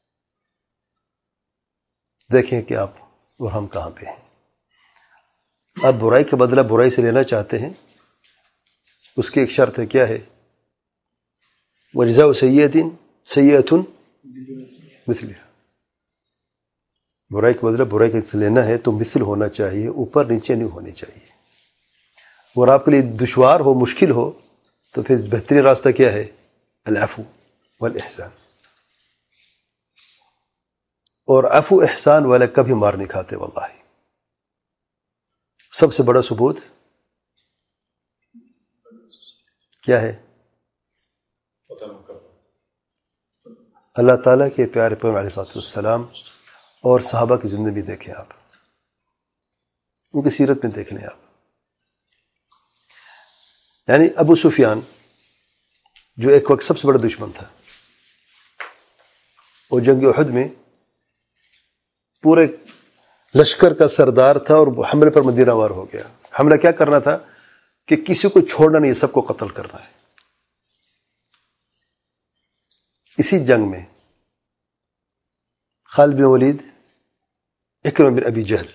دیکھیں کہ آپ اور ہم کہاں پہ ہیں. آپ برائی کا بدلہ برائی سے لینا چاہتے ہیں، اس کی ایک شرط ہے. کیا ہے؟ وَجَزَاءُ سَيِّئَةٍ سَيِّئَةٌ مِثْلُهَا. برائی کا بدلہ برائی سے لینا ہے تو مثل ہونا چاہیے، اوپر نیچے نہیں ہونی چاہیے. اور آپ کے لیے دشوار ہو، مشکل ہو، تو پھر بہترین راستہ کیا ہے؟ العفو والاحسان. اور عفو احسان والے کبھی مار نہیں کھاتے. واللہ سب سے بڑا ثبوت کیا ہے؟ اللہ تعالیٰ کے پیارے پیغمبر علیہ السلام اور صحابہ کی زندگی دیکھیں آپ، ان کی سیرت میں دیکھ لیں آپ. یعنی ابو سفیان جو ایک وقت سب سے بڑا دشمن تھا، اور جنگ احد میں پورے لشکر کا سردار تھا اور حملے پر مدینہ وار ہو گیا. حملہ کیا کرنا تھا کہ کسی کو چھوڑنا نہیں، سب کو قتل کرنا ہے. اسی جنگ میں خالد بن ولید، اکرمہ بن ابی جہل،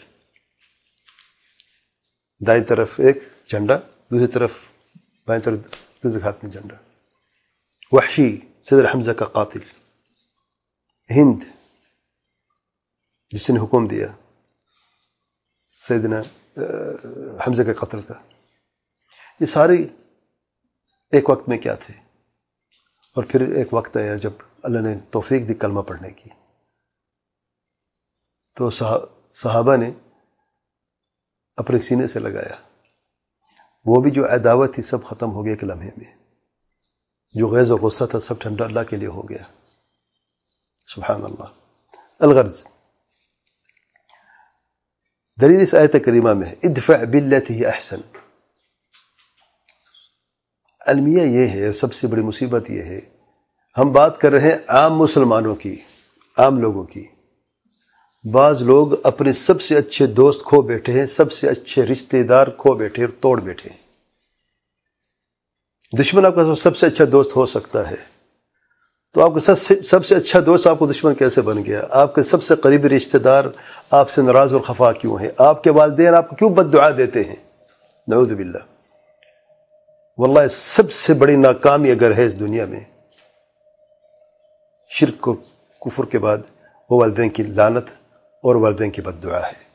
دائیں طرف ایک جھنڈا، دوسری طرف بائیں طرف دوسرے ہاتھ میں جھنڈا. وحشی صدر حمزہ کا قاتل، ہند جس نے حکم دیا سیدنا حمزہ کے قتل کا. یہ سارے ایک وقت میں کیا تھے؟ اور پھر ایک وقت آیا جب اللہ نے توفیق دی کلمہ پڑھنے کی، تو صحابہ نے اپنے سینے سے لگایا، وہ بھی جو عداوت تھی سب ختم ہو گیا ایک لمحے میں، جو غیظ و غصہ تھا سب ٹھنڈا اللہ کے لیے ہو گیا۔ سبحان اللہ۔ الغرض دلیل اس آیت کریمہ میں ہے ادفع باللتی ہی احسن۔ المیہ یہ ہے، سب سے بڑی مصیبت یہ ہے، ہم بات کر رہے ہیں عام مسلمانوں کی، عام لوگوں کی، بعض لوگ اپنے سب سے اچھے دوست کھو بیٹھے ہیں، سب سے اچھے رشتہ دار کھو بیٹھے اور توڑ بیٹھے ہیں۔ دشمن آپ کا سب سے اچھا دوست ہو سکتا ہے، تو آپ کا سب سے اچھا دوست آپ کو دشمن کیسے بن گیا؟ آپ کے سب سے قریبی رشتہ دار آپ سے ناراض اور خفا کیوں ہیں؟ آپ کے والدین آپ کو کیوں بد دعا دیتے ہیں؟ نعوذ باللہ۔ واللہ سب سے بڑی ناکامی اگر ہے اس دنیا میں شرک و کفر کے بعد، وہ والدین کی لعنت اور والدین کی بد دعا ہے۔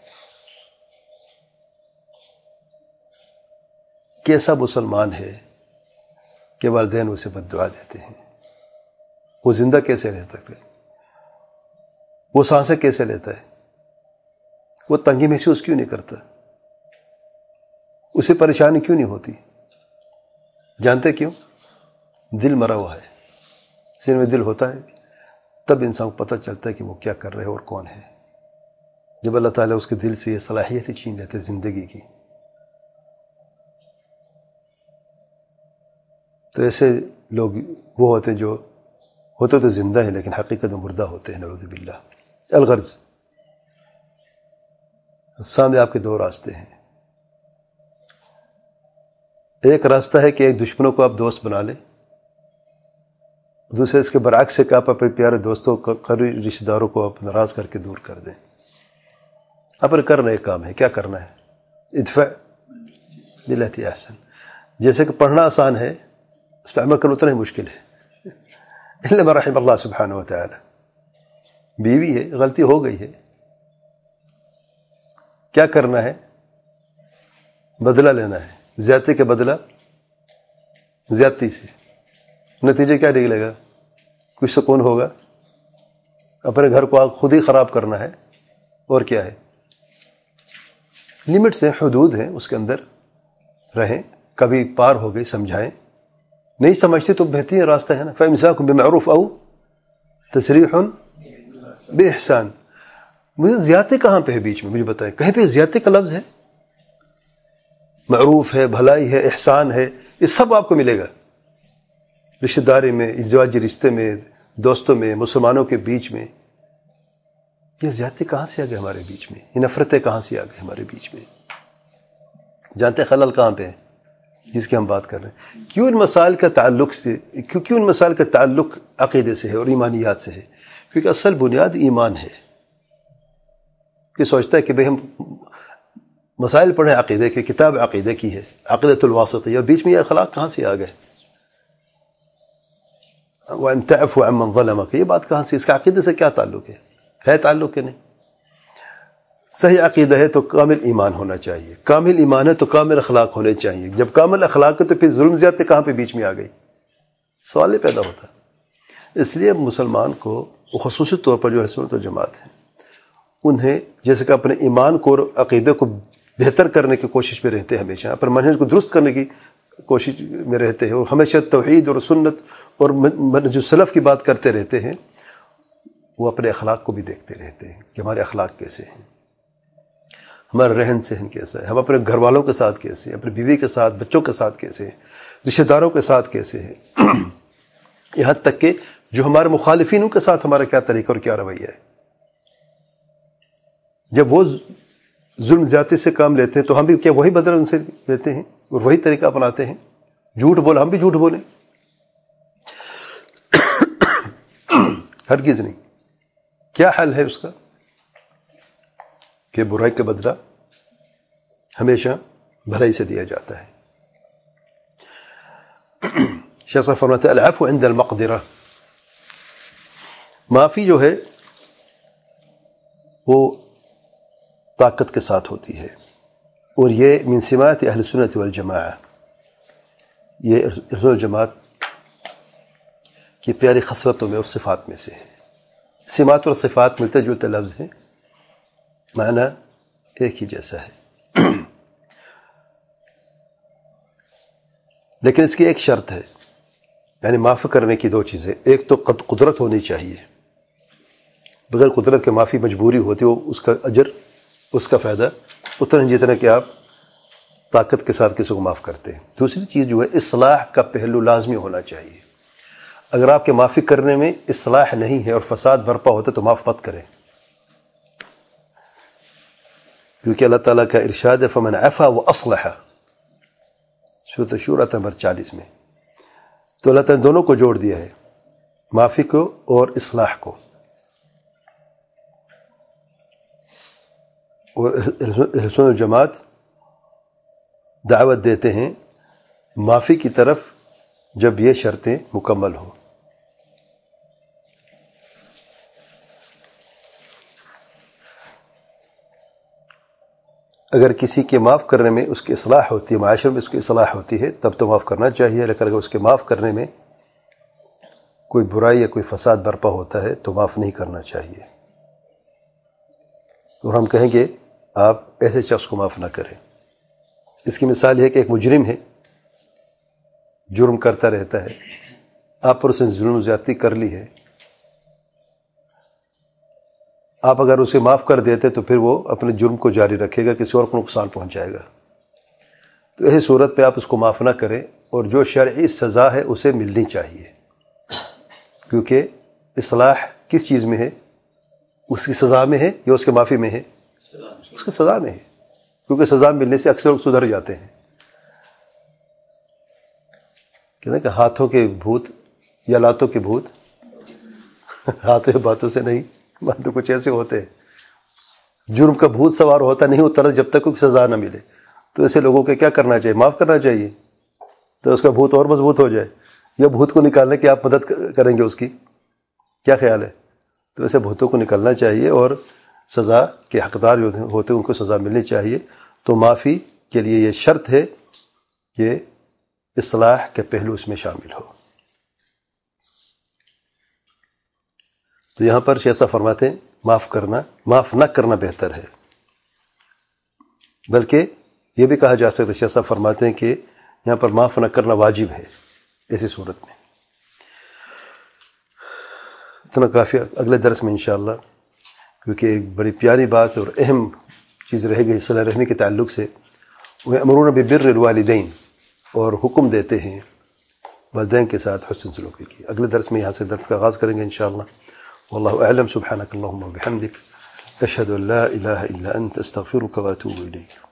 کیسا مسلمان ہے کہ والدین اسے بد دعا دیتے ہیں؟ وہ زندہ کیسے رہ سکتے؟ وہ سانسیں کیسے لیتا ہے؟ وہ تنگی محسوس کیوں نہیں کرتا؟ اسے پریشانی کیوں نہیں ہوتی؟ جانتے کیوں؟ دل مرا ہوا ہے۔ سینے میں دل ہوتا ہے تب انسان کو پتہ چلتا ہے کہ وہ کیا کر رہے اور کون ہے۔ جب اللہ تعالیٰ اس کے دل سے یہ صلاحیت چھین لیتے زندگی کی، تو ایسے لوگ وہ ہوتے جو ہوتے تو زندہ ہیں لیکن حقیقت میں مردہ ہوتے ہیں، نعوذ باللہ۔ الغرض سامنے آپ کے دو راستے ہیں۔ ایک راستہ ہے کہ ایک دشمنوں کو آپ دوست بنا لیں، دوسرے اس کے برعکس ہے کہ آپ اپنے پیارے دوستوں کو، قریبی رشتہ داروں کو آپ ناراض کر کے دور کر دیں۔ آپ نے کرنا ایک کام ہے، کیا کرنا ہے؟ ادفع باللتی احسن۔ جیسے کہ پڑھنا آسان ہے، اس پہ عمل کرنا اتنا ہی مشکل ہے، الا ما رحم اللہ سبحانہ و تعالی۔ بیوی ہے، غلطی ہو گئی ہے، کیا کرنا ہے؟ بدلہ لینا ہے، زیادتی کے بدلہ زیادتی سے۔ نتیجہ کیا نکلے گا؟ کچھ سکون ہوگا؟ اپنے گھر کو خود ہی خراب کرنا ہے، اور کیا ہے؟ لمٹس ہیں، حدود ہیں، اس کے اندر رہیں۔ کبھی پار ہو گئی سمجھائیں، نہیں سمجھتے تو بہترین راستہ ہے نا، فَإِمْسَاكٌ بِمَعْرُوفٍ أَوْ تَسْرِيحٌ بِإِحْسَان۔ مجھے زیادتی کہاں پہ ہے بیچ میں؟ مجھے بتائیں، کہیں پہ زیادتی کا لفظ ہے؟ معروف ہے، بھلائی ہے، احسان ہے، یہ سب آپ کو ملے گا۔ رشتہ داری میں، ازدواجی رشتے میں، دوستوں میں، مسلمانوں کے بیچ میں، یہ زیادتی کہاں سے آ گئی ہمارے بیچ میں؟ یہ نفرتیں کہاں سے آ گئی ہمارے بیچ میں؟ جانتے خلل کہاں پہ ہے جس کی ہم بات کر رہے ہیں؟ کیوں ان مسائل کا تعلق سے کیوں کیوں ان مسائل کا تعلق عقیدے سے ہے اور ایمانیات سے ہے؟ کیونکہ اصل بنیاد ایمان ہے۔ کہ سوچتا ہے کہ بھئی ہم مسائل پڑھیں عقیدے کے، کتاب عقیدے کی ہے، عقیدۃ الواسطیہ، اور بیچ میں یہ اخلاق کہاں سے آ گئے؟ وَأَن تَعْفُوا عَمَّنْ ظَلَمَكَ، یہ بات کہاں سے؟ اس کا عقیدے سے کیا تعلق ہے؟ ہے تعلق کہ نہیں؟ صحیح عقیدہ ہے تو کامل ایمان ہونا چاہیے، کامل ایمان ہے تو کامل اخلاق ہونے چاہیے۔ جب کامل اخلاق ہے تو پھر ظلم زیادتی کہاں پہ بیچ میں آ گئی؟ سوال یہ پیدا ہوتا ہے۔ اس لیے مسلمان کو خصوصی طور پر جو سنت و جماعت ہیں، انہیں جیسے کہ اپنے ایمان کو اور عقیدے کو بہتر کرنے کی کوشش میں رہتے ہیں، ہمیشہ اپنے منہج کو درست کرنے کی کوشش میں رہتے ہیں، اور ہمیشہ توحید اور سنت اور منہج السلف کی بات کرتے رہتے ہیں۔ وہ اپنے اخلاق کو بھی دیکھتے رہتے ہیں کہ ہمارے اخلاق کیسے ہیں، ہمارا رہن سہن کیسا ہے، ہم اپنے گھر والوں کے ساتھ کیسے ہیں، اپنی بیوی کے ساتھ، بچوں کے ساتھ کیسے ہیں، رشتہ داروں کے ساتھ کیسے ہیں، یہاں تک کہ جو ہمارے مخالفین ان کے ساتھ ہمارا کیا طریقہ اور کیا رویہ ہے۔ جب وہ ظلم زیادتی سے کام لیتے ہیں تو ہم بھی کیا وہی بدلہ ان سے لیتے ہیں اور وہی طریقہ اپناتے ہیں؟ جھوٹ بولا، ہم بھی جھوٹ بولیں؟ ہرگز نہیں۔ کیا حل ہے اس کا؟ کہ برائی کا بدلہ ہمیشہ بھلائی سے دیا جاتا ہے۔ شیخ صاحب فرماتے ہیں العفو عند المقدرہ، معافی جو ہے وہ طاقت کے ساتھ ہوتی ہے، اور یہ من سمات اہل سنت والجماعہ، یہ اہل الجماعت کی پیاری خصلتوں میں اور صفات میں سے ہے۔ سمات اور صفات ملتے جلتے لفظ ہیں، معنی ایک ہی جیسا ہے، لیکن اس کی ایک شرط ہے، یعنی معاف کرنے کی دو چیزیں، ایک تو قدرت ہونی چاہیے، بغیر قدرت کے معافی مجبوری ہوتی ہو، اس کا اجر، اس کا فائدہ اتنا جتنا کہ آپ طاقت کے ساتھ کسی کو معاف کرتے ہیں۔ دوسری چیز جو ہے اصلاح کا پہلو لازمی ہونا چاہیے۔ اگر آپ کے معافی کرنے میں اصلاح نہیں ہے اور فساد برپا ہوتا تو معاف مت کریں، کیونکہ اللہ تعالیٰ کا ارشاد ہے فمن عفا واصلح، سورۃ شورى نمبر چالیس میں۔ تو اللہ تعالیٰ نے دونوں کو جوڑ دیا ہے، معافی کو اور اصلاح کو۔ اور اہل سنت والجماعت دعوت دیتے ہیں معافی کی طرف جب یہ شرطیں مکمل ہوں۔ اگر کسی کے معاف کرنے میں اس کی اصلاح ہوتی ہے، معاشرے میں اس کی اصلاح ہوتی ہے، تب تو معاف کرنا چاہیے، لیکن اگر اس کے معاف کرنے میں کوئی برائی یا کوئی فساد برپا ہوتا ہے تو معاف نہیں کرنا چاہیے۔ اور ہم کہیں گے آپ ایسے شخص کو معاف نہ کریں۔ اس کی مثال یہ کہ ایک مجرم ہے، جرم کرتا رہتا ہے، آپ پر اس نے ظلم و زیادتی کر لی ہے، آپ اگر اسے معاف کر دیتے تو پھر وہ اپنے جرم کو جاری رکھے گا، کسی اور کو نقصان پہنچائے گا۔ تو ایسی صورت پہ آپ اس کو معاف نہ کریں، اور جو شرعی سزا ہے اسے ملنی چاہیے، کیونکہ اصلاح کس چیز میں ہے؟ اس کی سزا میں ہے یا اس کے معافی میں ہے؟ اس کی سزا میں ہے، کیونکہ سزا ملنے سے اکثر لوگ سدھر جاتے ہیں۔ کہتے ہیں کہ ہاتھوں کے بھوت یا لاتوں کے بھوت ہاتھوں باتوں سے نہیں، باتوں کچھ ایسے ہوتے ہیں۔ جرم کا بھوت سوار ہوتا نہیں اترا جب تک کوئی سزا نہ ملے، تو ایسے لوگوں کے کیا کرنا چاہیے؟ معاف کرنا چاہیے، تو اس کا بھوت اور مضبوط ہو جائے، یا بھوت کو نکالنے کی آپ مدد کریں گے اس کی، کیا خیال ہے؟ تو ایسے بھوتوں کو نکالنا چاہیے، اور سزا کے حقدار جو ہوتے ہیں ان کو سزا ملنی چاہیے۔ تو معافی کے لیے یہ شرط ہے کہ اصلاح کے پہلو اس میں شامل ہو۔ تو یہاں پر شیخ صاحب فرماتے ہیں معاف کرنا، معاف نہ کرنا بہتر ہے، بلکہ یہ بھی کہا جا سکتا ہے، شیخ صاحب فرماتے ہیں کہ یہاں پر معاف نہ کرنا واجب ہے ایسی صورت میں۔ اتنا کافی، اگلے درس میں انشاءاللہ، کیونکہ ایک بڑی پیاری بات اور اہم چیز رہ گئی صلہ رحمی کے تعلق سے، وہ امرون ببر الوالدین، اور حکم دیتے ہیں والدین کے ساتھ حسن سلوکی کی۔ اگلے درس میں یہاں سے درس کا آغاز کریں گے انشاءاللہ۔ واللہ اعلم، سبحانک اللہم وبحمدک، اشہد ان لا الہ الا انت، استغفرک واتوب الیک۔